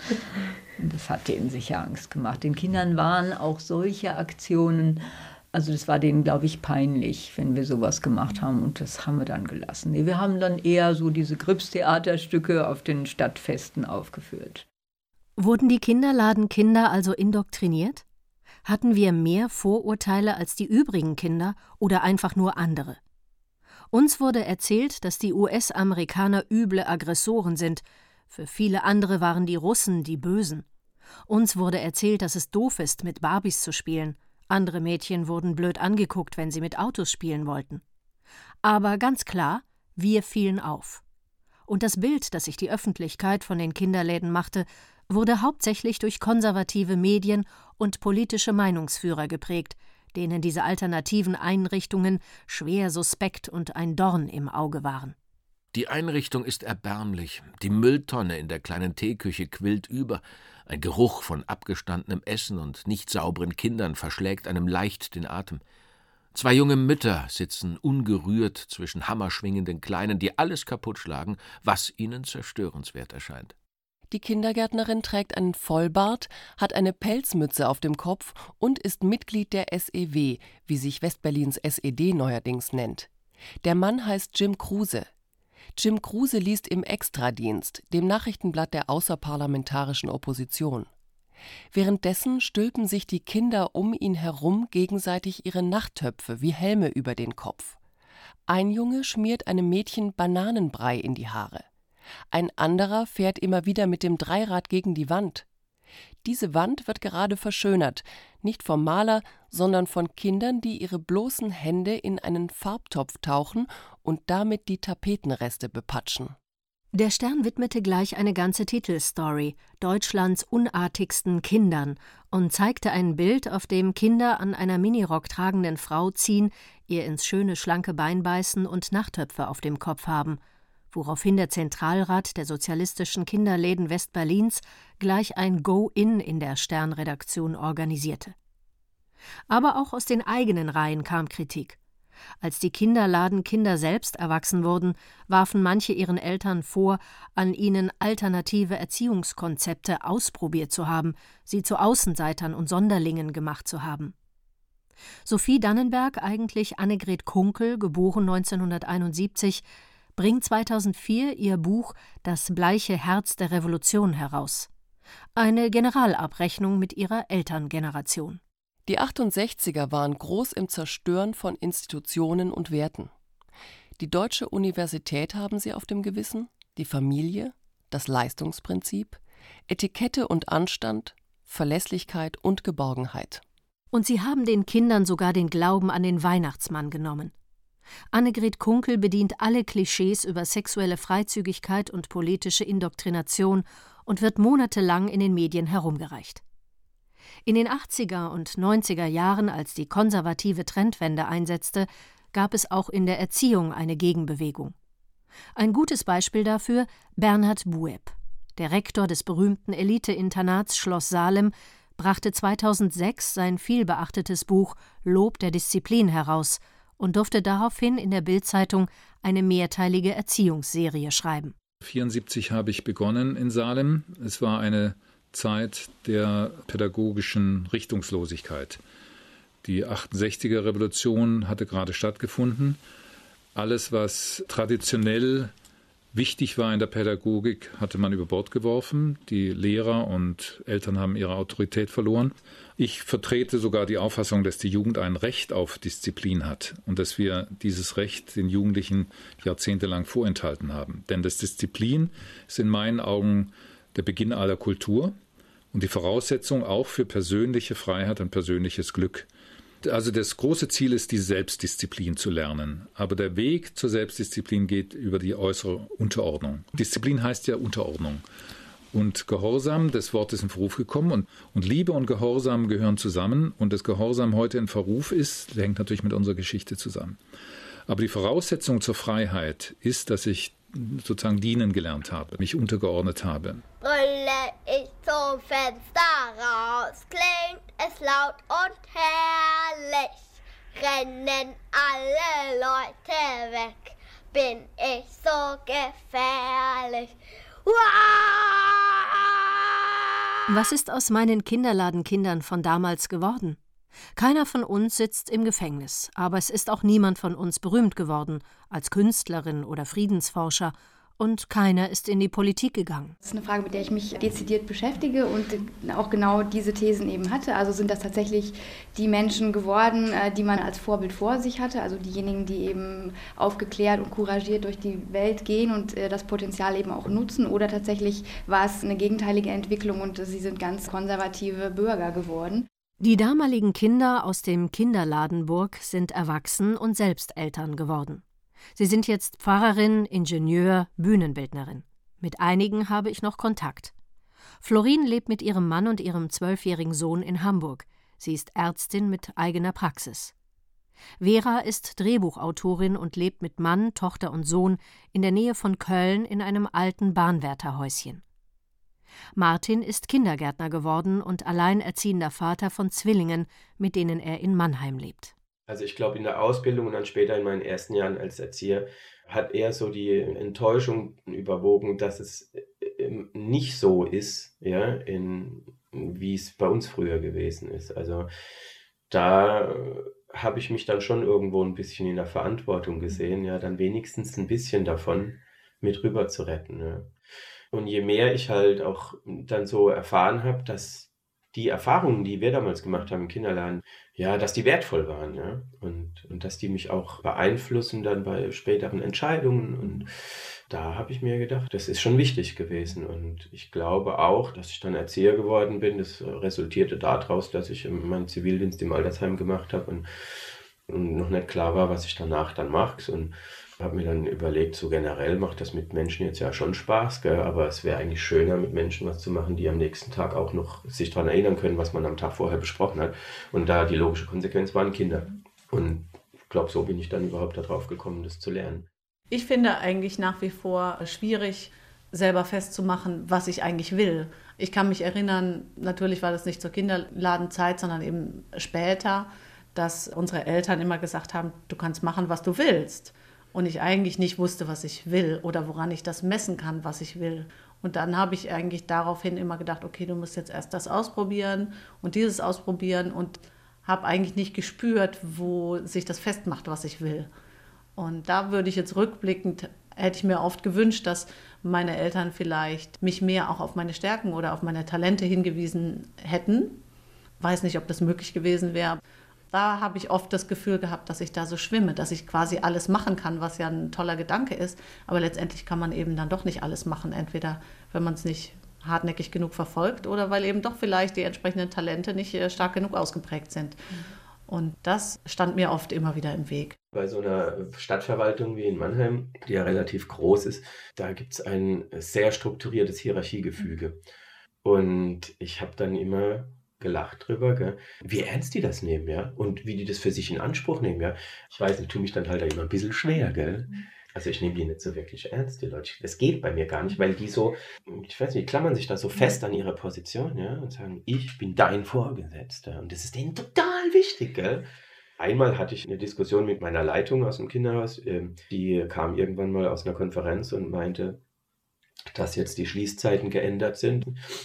Und das hat denen sicher Angst gemacht. Den Kindern waren auch solche Aktionen, also das war denen, glaube ich, peinlich, wenn wir sowas gemacht haben und das haben wir dann gelassen. Nee, wir haben dann eher so diese Gripstheaterstücke auf den Stadtfesten aufgeführt. Wurden die Kinderladenkinder also indoktriniert? Hatten wir mehr Vorurteile als die übrigen Kinder oder einfach nur andere? Uns wurde erzählt, dass die US-Amerikaner üble Aggressoren sind. Für viele andere waren die Russen die Bösen. Uns wurde erzählt, dass es doof ist, mit Barbies zu spielen. Andere Mädchen wurden blöd angeguckt, wenn sie mit Autos spielen wollten. Aber ganz klar, wir fielen auf. Und das Bild, das sich die Öffentlichkeit von den Kinderläden machte, wurde hauptsächlich durch konservative Medien und politische Meinungsführer geprägt, denen diese alternativen Einrichtungen schwer suspekt und ein Dorn im Auge waren. Die Einrichtung ist erbärmlich. Die Mülltonne in der kleinen Teeküche quillt über. Ein Geruch von abgestandenem Essen und nicht sauberen Kindern verschlägt einem leicht den Atem. 2 junge Mütter sitzen ungerührt zwischen hammerschwingenden Kleinen, die alles kaputtschlagen, was ihnen zerstörenswert erscheint. Die Kindergärtnerin trägt einen Vollbart, hat eine Pelzmütze auf dem Kopf und ist Mitglied der SEW, wie sich Westberlins SED neuerdings nennt. Der Mann heißt Jim Kruse. Jim Kruse liest im Extradienst, dem Nachrichtenblatt der außerparlamentarischen Opposition. Währenddessen stülpen sich die Kinder um ihn herum gegenseitig ihre Nachttöpfe wie Helme über den Kopf. Ein Junge schmiert einem Mädchen Bananenbrei in die Haare. Ein anderer fährt immer wieder mit dem Dreirad gegen die Wand. Diese Wand wird gerade verschönert, nicht vom Maler, sondern von Kindern, die ihre bloßen Hände in einen Farbtopf tauchen und damit die Tapetenreste bepatschen. Der Stern widmete gleich eine ganze Titelstory Deutschlands unartigsten Kindern und zeigte ein Bild, auf dem Kinder an einer Minirock tragenden Frau ziehen, ihr ins schöne, schlanke Bein beißen und Nachttöpfe auf dem Kopf haben, woraufhin der Zentralrat der sozialistischen Kinderläden Westberlins gleich ein Go-In in der Stern-Redaktion organisierte. Aber auch aus den eigenen Reihen kam Kritik. Als die Kinderladenkinder selbst erwachsen wurden, warfen manche ihren Eltern vor, an ihnen alternative Erziehungskonzepte ausprobiert zu haben, sie zu Außenseitern und Sonderlingen gemacht zu haben. Sophie Dannenberg, eigentlich Annegret Kunkel, geboren 1971, bringt 2004 ihr Buch »Das bleiche Herz der Revolution« heraus. Eine Generalabrechnung mit ihrer Elterngeneration. Die 68er waren groß im Zerstören von Institutionen und Werten. Die Deutsche Universität haben sie auf dem Gewissen, die Familie, das Leistungsprinzip, Etikette und Anstand, Verlässlichkeit und Geborgenheit. Und sie haben den Kindern sogar den Glauben an den Weihnachtsmann genommen. Annegret Kunkel bedient alle Klischees über sexuelle Freizügigkeit und politische Indoktrination und wird monatelang in den Medien herumgereicht. In den 80er und 90er Jahren, als die konservative Trendwende einsetzte, gab es auch in der Erziehung eine Gegenbewegung. Ein gutes Beispiel dafür Bernhard Bueb. Der Rektor des berühmten Elite-Internats Schloss Salem brachte 2006 sein vielbeachtetes Buch »Lob der Disziplin« heraus und durfte daraufhin in der Bild-Zeitung eine mehrteilige Erziehungsserie schreiben. 1974 habe ich begonnen in Salem. Es war eine Zeit der pädagogischen Richtungslosigkeit. Die 68er-Revolution hatte gerade stattgefunden. Alles, was traditionell wichtig war in der Pädagogik, hatte man über Bord geworfen. Die Lehrer und Eltern haben ihre Autorität verloren. Ich vertrete sogar die Auffassung, dass die Jugend ein Recht auf Disziplin hat und dass wir dieses Recht den Jugendlichen jahrzehntelang vorenthalten haben. Denn das Disziplin ist in meinen Augen der Beginn aller Kultur und die Voraussetzung auch für persönliche Freiheit und persönliches Glück. Also das große Ziel ist, die Selbstdisziplin zu lernen. Aber der Weg zur Selbstdisziplin geht über die äußere Unterordnung. Disziplin heißt ja Unterordnung. Und Gehorsam, das Wort ist in Verruf gekommen. Und Liebe und Gehorsam gehören zusammen. Und das Gehorsam heute in Verruf ist, hängt natürlich mit unserer Geschichte zusammen. Aber die Voraussetzung zur Freiheit ist, dass ich sozusagen dienen gelernt habe, mich untergeordnet habe. Brülle ich zum Fenster raus, klingt es laut und herrlich. Rennen alle Leute weg, bin ich so gefährlich. Was ist aus meinen Kinderladenkindern von damals geworden? Keiner von uns sitzt im Gefängnis, aber es ist auch niemand von uns berühmt geworden, als Künstlerin oder Friedensforscher, und keiner ist in die Politik gegangen. Das ist eine Frage, mit der ich mich dezidiert beschäftige und auch genau diese Thesen eben hatte. Also sind das tatsächlich die Menschen geworden, die man als Vorbild vor sich hatte, also diejenigen, die eben aufgeklärt und couragiert durch die Welt gehen und das Potenzial eben auch nutzen, oder tatsächlich war es eine gegenteilige Entwicklung und sie sind ganz konservative Bürger geworden. Die damaligen Kinder aus dem Kinderladenburg sind erwachsen und selbst Eltern geworden. Sie sind jetzt Pfarrerin, Ingenieur, Bühnenbildnerin. Mit einigen habe ich noch Kontakt. Florin lebt mit ihrem Mann und ihrem 12-jährigen Sohn in Hamburg. Sie ist Ärztin mit eigener Praxis. Vera ist Drehbuchautorin und lebt mit Mann, Tochter und Sohn in der Nähe von Köln in einem alten Bahnwärterhäuschen. Martin ist Kindergärtner geworden und alleinerziehender Vater von Zwillingen, mit denen er in Mannheim lebt. Also ich glaube, in der Ausbildung und dann später in meinen ersten Jahren als Erzieher hat eher so die Enttäuschung überwogen, dass es nicht so ist, ja, wie es bei uns früher gewesen ist. Also da habe ich mich dann schon irgendwo ein bisschen in der Verantwortung gesehen, ja, dann wenigstens ein bisschen davon mit rüber zu retten. Ja. Und je mehr ich halt auch dann so erfahren habe, dass die Erfahrungen, die wir damals gemacht haben im Kinderladen, ja, dass die wertvoll waren, ja, und dass die mich auch beeinflussen dann bei späteren Entscheidungen, und da habe ich mir gedacht, das ist schon wichtig gewesen, und ich glaube auch, dass ich dann Erzieher geworden bin, das resultierte daraus, dass ich meinen Zivildienst im Altersheim gemacht habe und noch nicht klar war, was ich danach dann mache, und habe mir dann überlegt, so generell macht das mit Menschen jetzt ja schon Spaß, gell? Aber es wäre eigentlich schöner, mit Menschen was zu machen, die am nächsten Tag auch noch sich daran erinnern können, was man am Tag vorher besprochen hat. Und da die logische Konsequenz waren Kinder. Und ich glaube, so bin ich dann überhaupt darauf gekommen, das zu lernen. Ich finde eigentlich nach wie vor schwierig, selber festzumachen, was ich eigentlich will. Ich kann mich erinnern, natürlich war das nicht zur Kinderladenzeit, sondern eben später, dass unsere Eltern immer gesagt haben, du kannst machen, was du willst. Und ich eigentlich nicht wusste, was ich will oder woran ich das messen kann, was ich will. Und dann habe ich eigentlich daraufhin immer gedacht, okay, du musst jetzt erst das ausprobieren und dieses ausprobieren, und habe eigentlich nicht gespürt, wo sich das festmacht, was ich will. Und da würde ich jetzt rückblickend, hätte ich mir oft gewünscht, dass meine Eltern vielleicht mich mehr auch auf meine Stärken oder auf meine Talente hingewiesen hätten. Weiß nicht, ob das möglich gewesen wäre. Da habe ich oft das Gefühl gehabt, dass ich da so schwimme, dass ich quasi alles machen kann, was ja ein toller Gedanke ist. Aber letztendlich kann man eben dann doch nicht alles machen. Entweder, wenn man es nicht hartnäckig genug verfolgt, oder weil eben doch vielleicht die entsprechenden Talente nicht stark genug ausgeprägt sind. Und das stand mir oft immer wieder im Weg. Bei so einer Stadtverwaltung wie in Mannheim, die ja relativ groß ist, da gibt es ein sehr strukturiertes Hierarchiegefüge. Und ich habe dann immer gelacht drüber, gell? Wie ernst die das nehmen, ja, und wie die das für sich in Anspruch nehmen, ja. Ich weiß, ich tue mich dann halt immer ein bisschen schwer, gell. Also ich nehme die nicht so wirklich ernst, die Leute. Das geht bei mir gar nicht, weil die so, ich weiß nicht, die klammern sich da so fest an ihre Position, ja, und sagen, ich bin dein Vorgesetzter, und das ist denen total wichtig, gell. Einmal hatte ich eine Diskussion mit meiner Leitung aus dem Kinderhaus, die kam irgendwann mal aus einer Konferenz und meinte, dass jetzt die Schließzeiten geändert sind.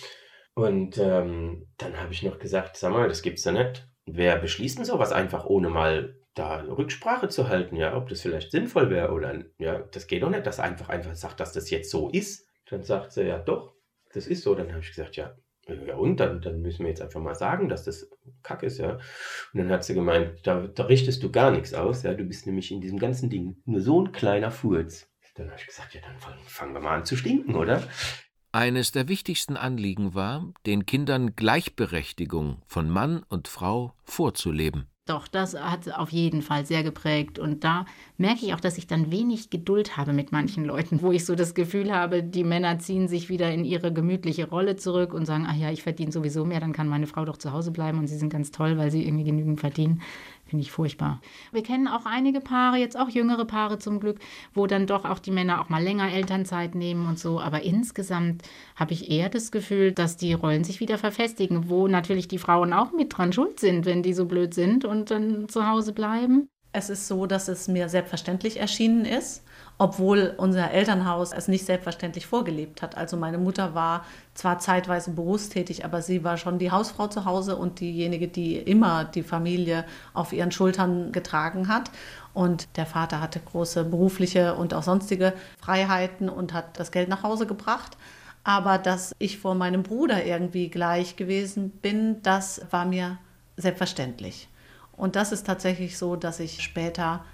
Und dann habe ich noch gesagt, sag mal, das gibt's ja nicht. Wer beschließt denn sowas einfach, ohne mal da eine Rücksprache zu halten, ja, ob das vielleicht sinnvoll wäre oder, ja, das geht doch nicht, dass einfach sagt, dass das jetzt so ist. Dann sagt sie, ja doch, das ist so. Dann habe ich gesagt, ja und, dann müssen wir jetzt einfach mal sagen, dass das Kack ist, ja. Und dann hat sie gemeint, da richtest du gar nichts aus, ja, du bist nämlich in diesem ganzen Ding nur so ein kleiner Furz. Dann habe ich gesagt, ja, dann fangen wir mal an zu stinken, oder? Eines der wichtigsten Anliegen war, den Kindern Gleichberechtigung von Mann und Frau vorzuleben. Doch, das hat auf jeden Fall sehr geprägt. Und da merke ich auch, dass ich dann wenig Geduld habe mit manchen Leuten, wo ich so das Gefühl habe, die Männer ziehen sich wieder in ihre gemütliche Rolle zurück und sagen, ach ja, ich verdiene sowieso mehr, dann kann meine Frau doch zu Hause bleiben und sie sind ganz toll, weil sie irgendwie genügend verdienen. Finde ich furchtbar. Wir kennen auch einige Paare, jetzt auch jüngere Paare zum Glück, wo dann doch auch die Männer auch mal länger Elternzeit nehmen und so. Aber insgesamt habe ich eher das Gefühl, dass die Rollen sich wieder verfestigen, wo natürlich die Frauen auch mit dran schuld sind, wenn die so blöd sind und dann zu Hause bleiben. Es ist so, dass es mir selbstverständlich erschienen ist, obwohl unser Elternhaus es nicht selbstverständlich vorgelebt hat. Also meine Mutter war zwar zeitweise berufstätig, aber sie war schon die Hausfrau zu Hause und diejenige, die immer die Familie auf ihren Schultern getragen hat. Und der Vater hatte große berufliche und auch sonstige Freiheiten und hat das Geld nach Hause gebracht. Aber dass ich vor meinem Bruder irgendwie gleich gewesen bin, das war mir selbstverständlich. Und das ist tatsächlich so, dass ich später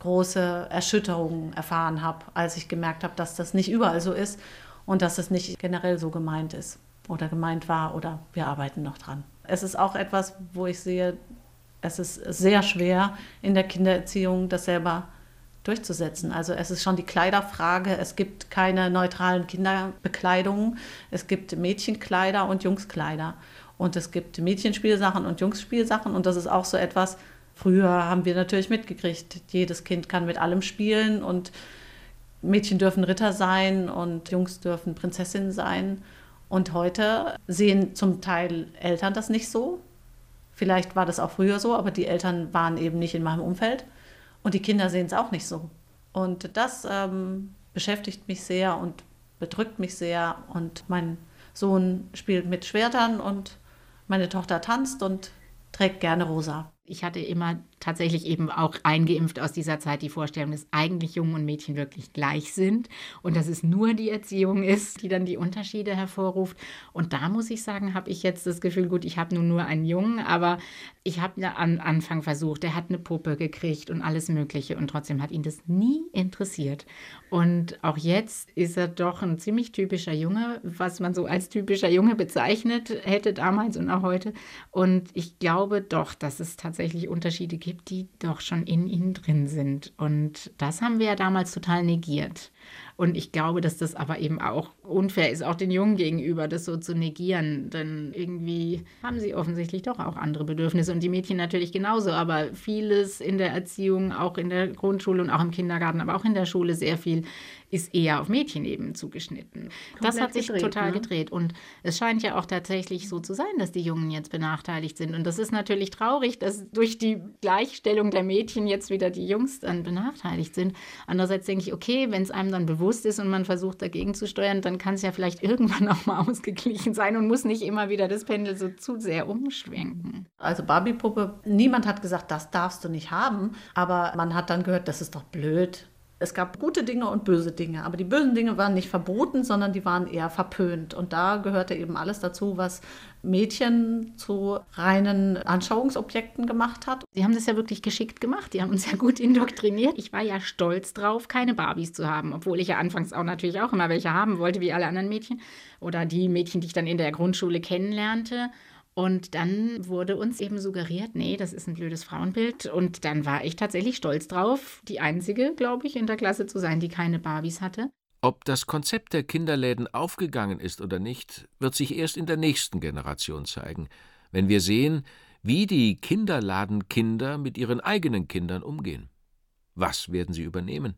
große Erschütterungen erfahren habe, als ich gemerkt habe, dass das nicht überall so ist und dass es nicht generell so gemeint ist oder gemeint war oder wir arbeiten noch dran. Es ist auch etwas, wo ich sehe, es ist sehr schwer in der Kindererziehung, das selber durchzusetzen. Also es ist schon die Kleiderfrage, es gibt keine neutralen Kinderbekleidungen, es gibt Mädchenkleider und Jungskleider. Und es gibt Mädchenspielsachen und Jungsspielsachen und das ist auch so etwas, früher haben wir natürlich mitgekriegt, jedes Kind kann mit allem spielen und Mädchen dürfen Ritter sein und Jungs dürfen Prinzessinnen sein. Und heute sehen zum Teil Eltern das nicht so. Vielleicht war das auch früher so, aber die Eltern waren eben nicht in meinem Umfeld und die Kinder sehen es auch nicht so. Und das beschäftigt mich sehr und bedrückt mich sehr und mein Sohn spielt mit Schwertern und meine Tochter tanzt und trägt gerne rosa. Ich hatte immer tatsächlich eben auch eingeimpft aus dieser Zeit die Vorstellung, dass eigentlich Jungen und Mädchen wirklich gleich sind und dass es nur die Erziehung ist, die dann die Unterschiede hervorruft. Und da muss ich sagen, habe ich jetzt das Gefühl, gut, ich habe nur einen Jungen, aber ich habe ja am Anfang versucht, der hat eine Puppe gekriegt und alles Mögliche und trotzdem hat ihn das nie interessiert. Und auch jetzt ist er doch ein ziemlich typischer Junge, was man so als typischer Junge bezeichnet hätte damals und auch heute. Und ich glaube doch, dass es tatsächlich Unterschiede gibt, die doch schon in ihnen drin sind. Und das haben wir ja damals total negiert. Und ich glaube, dass das aber eben auch unfair ist, auch den Jungen gegenüber, das so zu negieren. Denn irgendwie haben sie offensichtlich doch auch andere Bedürfnisse und die Mädchen natürlich genauso. Aber vieles in der Erziehung, auch in der Grundschule und auch im Kindergarten, aber auch in der Schule sehr viel, ist eher auf Mädchen eben zugeschnitten. Das hat sich total gedreht. Und es scheint ja auch tatsächlich so zu sein, dass die Jungen jetzt benachteiligt sind. Und das ist natürlich traurig, dass durch die Gleichstellung der Mädchen jetzt wieder die Jungs dann benachteiligt sind. Andererseits denke ich, okay, wenn es einem dann bewusst ist und man versucht dagegen zu steuern, dann kann es ja vielleicht irgendwann auch mal ausgeglichen sein und muss nicht immer wieder das Pendel so zu sehr umschwenken. Also Barbie-Puppe, niemand hat gesagt, das darfst du nicht haben, aber man hat dann gehört, das ist doch blöd. Es gab gute Dinge und böse Dinge, aber die bösen Dinge waren nicht verboten, sondern die waren eher verpönt. Und da gehörte eben alles dazu, was Mädchen zu reinen Anschauungsobjekten gemacht hat. Sie haben das ja wirklich geschickt gemacht, die haben uns ja gut indoktriniert. Ich war ja stolz drauf, keine Barbies zu haben, obwohl ich ja anfangs auch natürlich auch immer welche haben wollte, wie alle anderen Mädchen. Oder die Mädchen, die ich dann in der Grundschule kennenlernte. Und dann wurde uns eben suggeriert, nee, das ist ein blödes Frauenbild. Und dann war ich tatsächlich stolz drauf, die Einzige, glaube ich, in der Klasse zu sein, die keine Barbies hatte. Ob das Konzept der Kinderläden aufgegangen ist oder nicht, wird sich erst in der nächsten Generation zeigen, wenn wir sehen, wie die Kinderladenkinder mit ihren eigenen Kindern umgehen. Was werden sie übernehmen?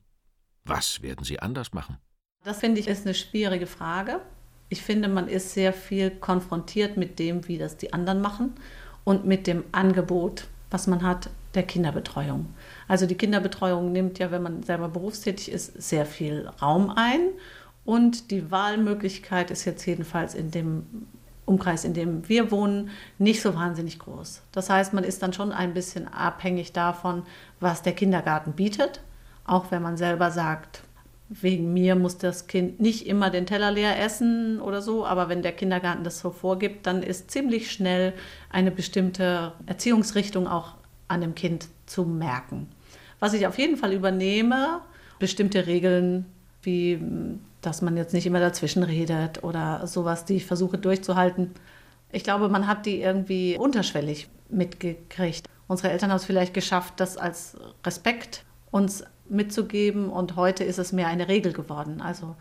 Was werden sie anders machen? Das finde ich ist eine schwierige Frage. Ich finde, man ist sehr viel konfrontiert mit dem, wie das die anderen machen und mit dem Angebot, was man hat, der Kinderbetreuung. Also die Kinderbetreuung nimmt ja, wenn man selber berufstätig ist, sehr viel Raum ein und die Wahlmöglichkeit ist jetzt jedenfalls in dem Umkreis, in dem wir wohnen, nicht so wahnsinnig groß. Das heißt, man ist dann schon ein bisschen abhängig davon, was der Kindergarten bietet, auch wenn man selber sagt, wegen mir muss das Kind nicht immer den Teller leer essen oder so, aber wenn der Kindergarten das so vorgibt, dann ist ziemlich schnell eine bestimmte Erziehungsrichtung auch an dem Kind zu merken. Was ich auf jeden Fall übernehme, bestimmte Regeln, wie dass man jetzt nicht immer dazwischen redet oder sowas, die ich versuche durchzuhalten. Ich glaube, man hat die irgendwie unterschwellig mitgekriegt. Unsere Eltern haben es vielleicht geschafft, das als Respekt uns mitzugeben und heute ist es mehr eine Regel geworden. Also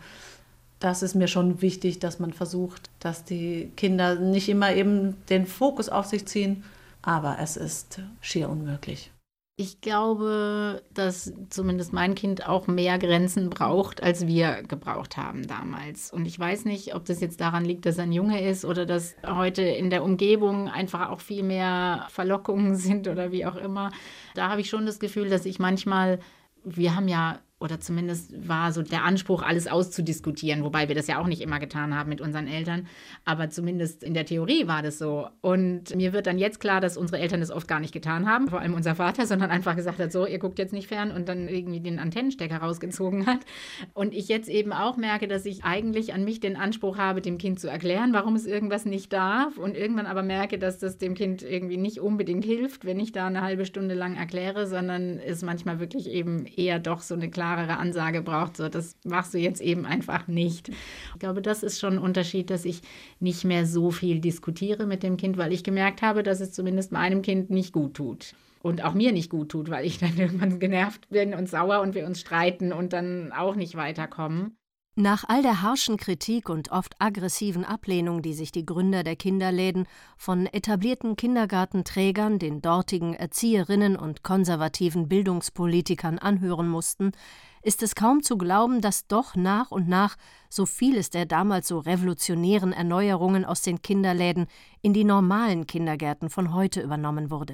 das ist mir schon wichtig, dass man versucht, dass die Kinder nicht immer eben den Fokus auf sich ziehen, aber es ist schier unmöglich. Ich glaube, dass zumindest mein Kind auch mehr Grenzen braucht, als wir gebraucht haben damals. Und ich weiß nicht, ob das jetzt daran liegt, dass er ein Junge ist oder dass heute in der Umgebung einfach auch viel mehr Verlockungen sind oder wie auch immer. Da habe ich schon das Gefühl, dass ich manchmal, wir haben ja, oder zumindest war so der Anspruch, alles auszudiskutieren, wobei wir das ja auch nicht immer getan haben mit unseren Eltern, aber zumindest in der Theorie war das so. Und mir wird dann jetzt klar, dass unsere Eltern das oft gar nicht getan haben, vor allem unser Vater, sondern einfach gesagt hat, so, ihr guckt jetzt nicht fern und dann irgendwie den Antennenstecker rausgezogen hat. Und ich jetzt eben auch merke, dass ich eigentlich an mich den Anspruch habe, dem Kind zu erklären, warum es irgendwas nicht darf und irgendwann aber merke, dass das dem Kind irgendwie nicht unbedingt hilft, wenn ich da eine halbe Stunde lang erkläre, sondern es manchmal wirklich eben eher doch so eine klarere Ansage braucht, so, das machst du jetzt eben einfach nicht. Ich glaube, das ist schon ein Unterschied, dass ich nicht mehr so viel diskutiere mit dem Kind, weil ich gemerkt habe, dass es zumindest meinem Kind nicht gut tut. Und auch mir nicht gut tut, weil ich dann irgendwann genervt bin und sauer und wir uns streiten und dann auch nicht weiterkommen. Nach all der harschen Kritik und oft aggressiven Ablehnung, die sich die Gründer der Kinderläden von etablierten Kindergartenträgern, den dortigen Erzieherinnen und konservativen Bildungspolitikern anhören mussten, ist es kaum zu glauben, dass doch nach und nach so vieles der damals so revolutionären Erneuerungen aus den Kinderläden in die normalen Kindergärten von heute übernommen wurde.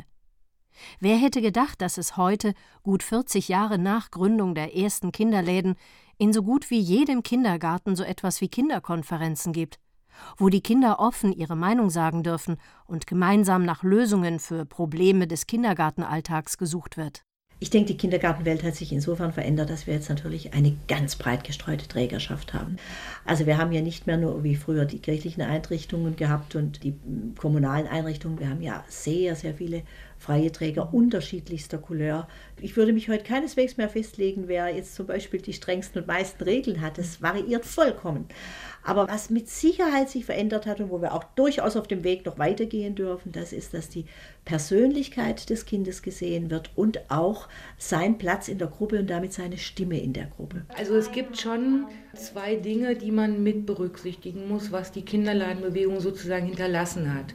Wer hätte gedacht, dass es heute, gut 40 Jahre nach Gründung der ersten Kinderläden, in so gut wie jedem Kindergarten so etwas wie Kinderkonferenzen gibt, wo die Kinder offen ihre Meinung sagen dürfen und gemeinsam nach Lösungen für Probleme des Kindergartenalltags gesucht wird. Ich denke, die Kindergartenwelt hat sich insofern verändert, dass wir jetzt natürlich eine ganz breit gestreute Trägerschaft haben. Also wir haben ja nicht mehr nur wie früher die kirchlichen Einrichtungen gehabt und die kommunalen Einrichtungen. Wir haben ja sehr, sehr viele freie Träger unterschiedlichster Couleur. Ich würde mich heute keineswegs mehr festlegen, wer jetzt zum Beispiel die strengsten und meisten Regeln hat. Das variiert vollkommen. Aber was mit Sicherheit sich verändert hat und wo wir auch durchaus auf dem Weg noch weitergehen dürfen, das ist, dass die Persönlichkeit des Kindes gesehen wird und auch sein Platz in der Gruppe und damit seine Stimme in der Gruppe. Also es gibt schon zwei Dinge, die man mit berücksichtigen muss, was die Kinderladenbewegung sozusagen hinterlassen hat.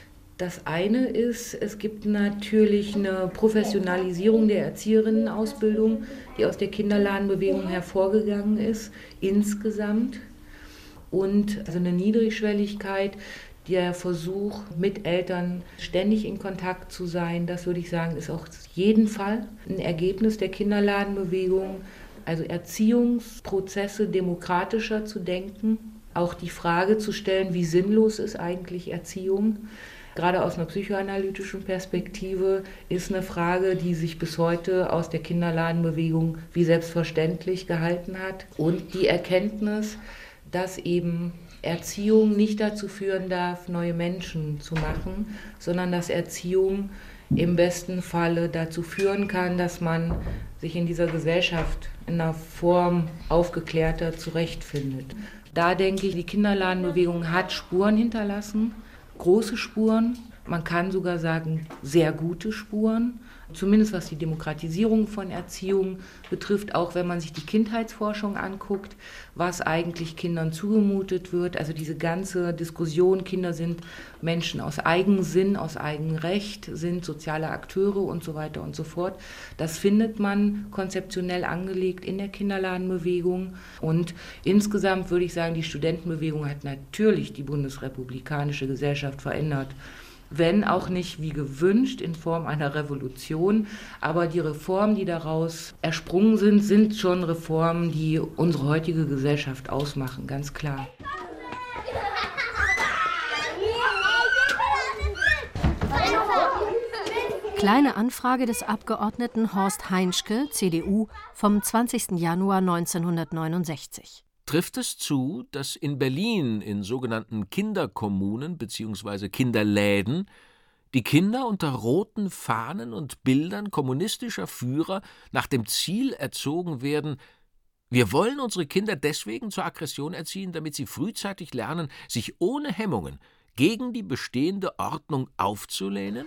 Das eine ist, es gibt natürlich eine Professionalisierung der Erzieherinnenausbildung, die aus der Kinderladenbewegung hervorgegangen ist, insgesamt. Und also eine Niedrigschwelligkeit, der Versuch, mit Eltern ständig in Kontakt zu sein, das würde ich sagen, ist auch auf jeden Fall ein Ergebnis der Kinderladenbewegung. Also Erziehungsprozesse demokratischer zu denken, auch die Frage zu stellen, wie sinnlos ist eigentlich Erziehung. Gerade aus einer psychoanalytischen Perspektive ist eine Frage, die sich bis heute aus der Kinderladenbewegung wie selbstverständlich gehalten hat. Und die Erkenntnis, dass eben Erziehung nicht dazu führen darf, neue Menschen zu machen, sondern dass Erziehung im besten Falle dazu führen kann, dass man sich in dieser Gesellschaft in einer Form aufgeklärter zurechtfindet. Da denke ich, die Kinderladenbewegung hat Spuren hinterlassen, große Spuren, man kann sogar sagen, sehr gute Spuren. Zumindest was die Demokratisierung von Erziehung betrifft, auch wenn man sich die Kindheitsforschung anguckt, was eigentlich Kindern zugemutet wird. Also diese ganze Diskussion, Kinder sind Menschen aus Eigensinn, aus Eigenrecht, sind soziale Akteure und so weiter und so fort. Das findet man konzeptionell angelegt in der Kinderladenbewegung. Und insgesamt würde ich sagen, die Studentenbewegung hat natürlich die bundesrepublikanische Gesellschaft verändert. Wenn auch nicht wie gewünscht in Form einer Revolution, aber die Reformen, die daraus ersprungen sind, sind schon Reformen, die unsere heutige Gesellschaft ausmachen, ganz klar. Kleine Anfrage des Abgeordneten Horst Heinschke, CDU, vom 20. Januar 1969. Trifft es zu, dass in Berlin in sogenannten Kinderkommunen bzw. Kinderläden die Kinder unter roten Fahnen und Bildern kommunistischer Führer nach dem Ziel erzogen werden: Wir wollen unsere Kinder deswegen zur Aggression erziehen, damit sie frühzeitig lernen, sich ohne Hemmungen gegen die bestehende Ordnung aufzulehnen?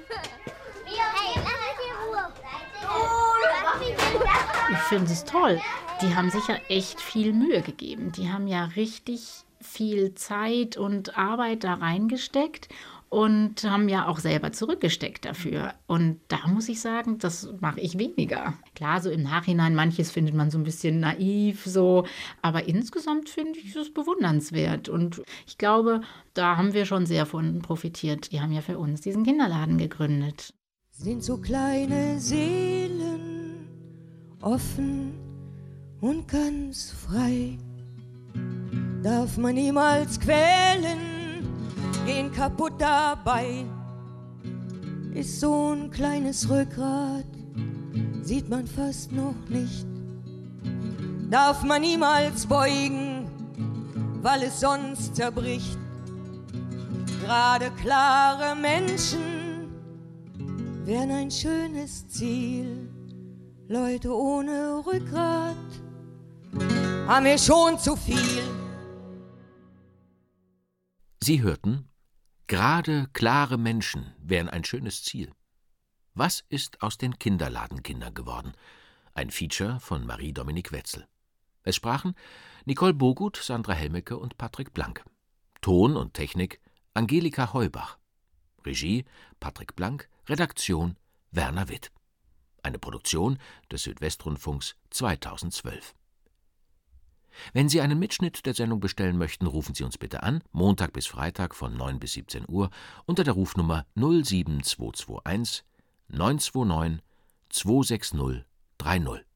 Ich finde es toll. Die haben sich ja echt viel Mühe gegeben. Die haben ja richtig viel Zeit und Arbeit da reingesteckt. und haben ja auch selber zurückgesteckt dafür. Und da muss ich sagen, das mache ich weniger. Klar, so im Nachhinein, manches findet man so ein bisschen naiv, so, aber insgesamt finde ich es bewundernswert. Und ich glaube, da haben wir schon sehr von profitiert. Die haben ja für uns diesen Kinderladen gegründet. Sind so kleine Seelen, offen und ganz frei. Darf man niemals quälen, gehen kaputt dabei. Ist so ein kleines Rückgrat, sieht man fast noch nicht. Darf man niemals beugen, weil es sonst zerbricht. Gerade klare Menschen wären ein schönes Ziel. Leute ohne Rückgrat haben wir schon zu viel. Sie hörten, gerade klare Menschen wären ein schönes Ziel. Was ist aus den Kinderladenkindern geworden? Ein Feature von Marie-Dominique Wetzel. Es sprachen Nicole Bogut, Sandra Helmecke und Patrick Blank. Ton und Technik Angelika Heubach. Regie Patrick Blank, Redaktion Werner Witt. Eine Produktion des Südwestrundfunks 2012. Wenn Sie einen Mitschnitt der Sendung bestellen möchten, rufen Sie uns bitte an, Montag bis Freitag von 9 bis 17 Uhr unter der Rufnummer 07221 929 260 30.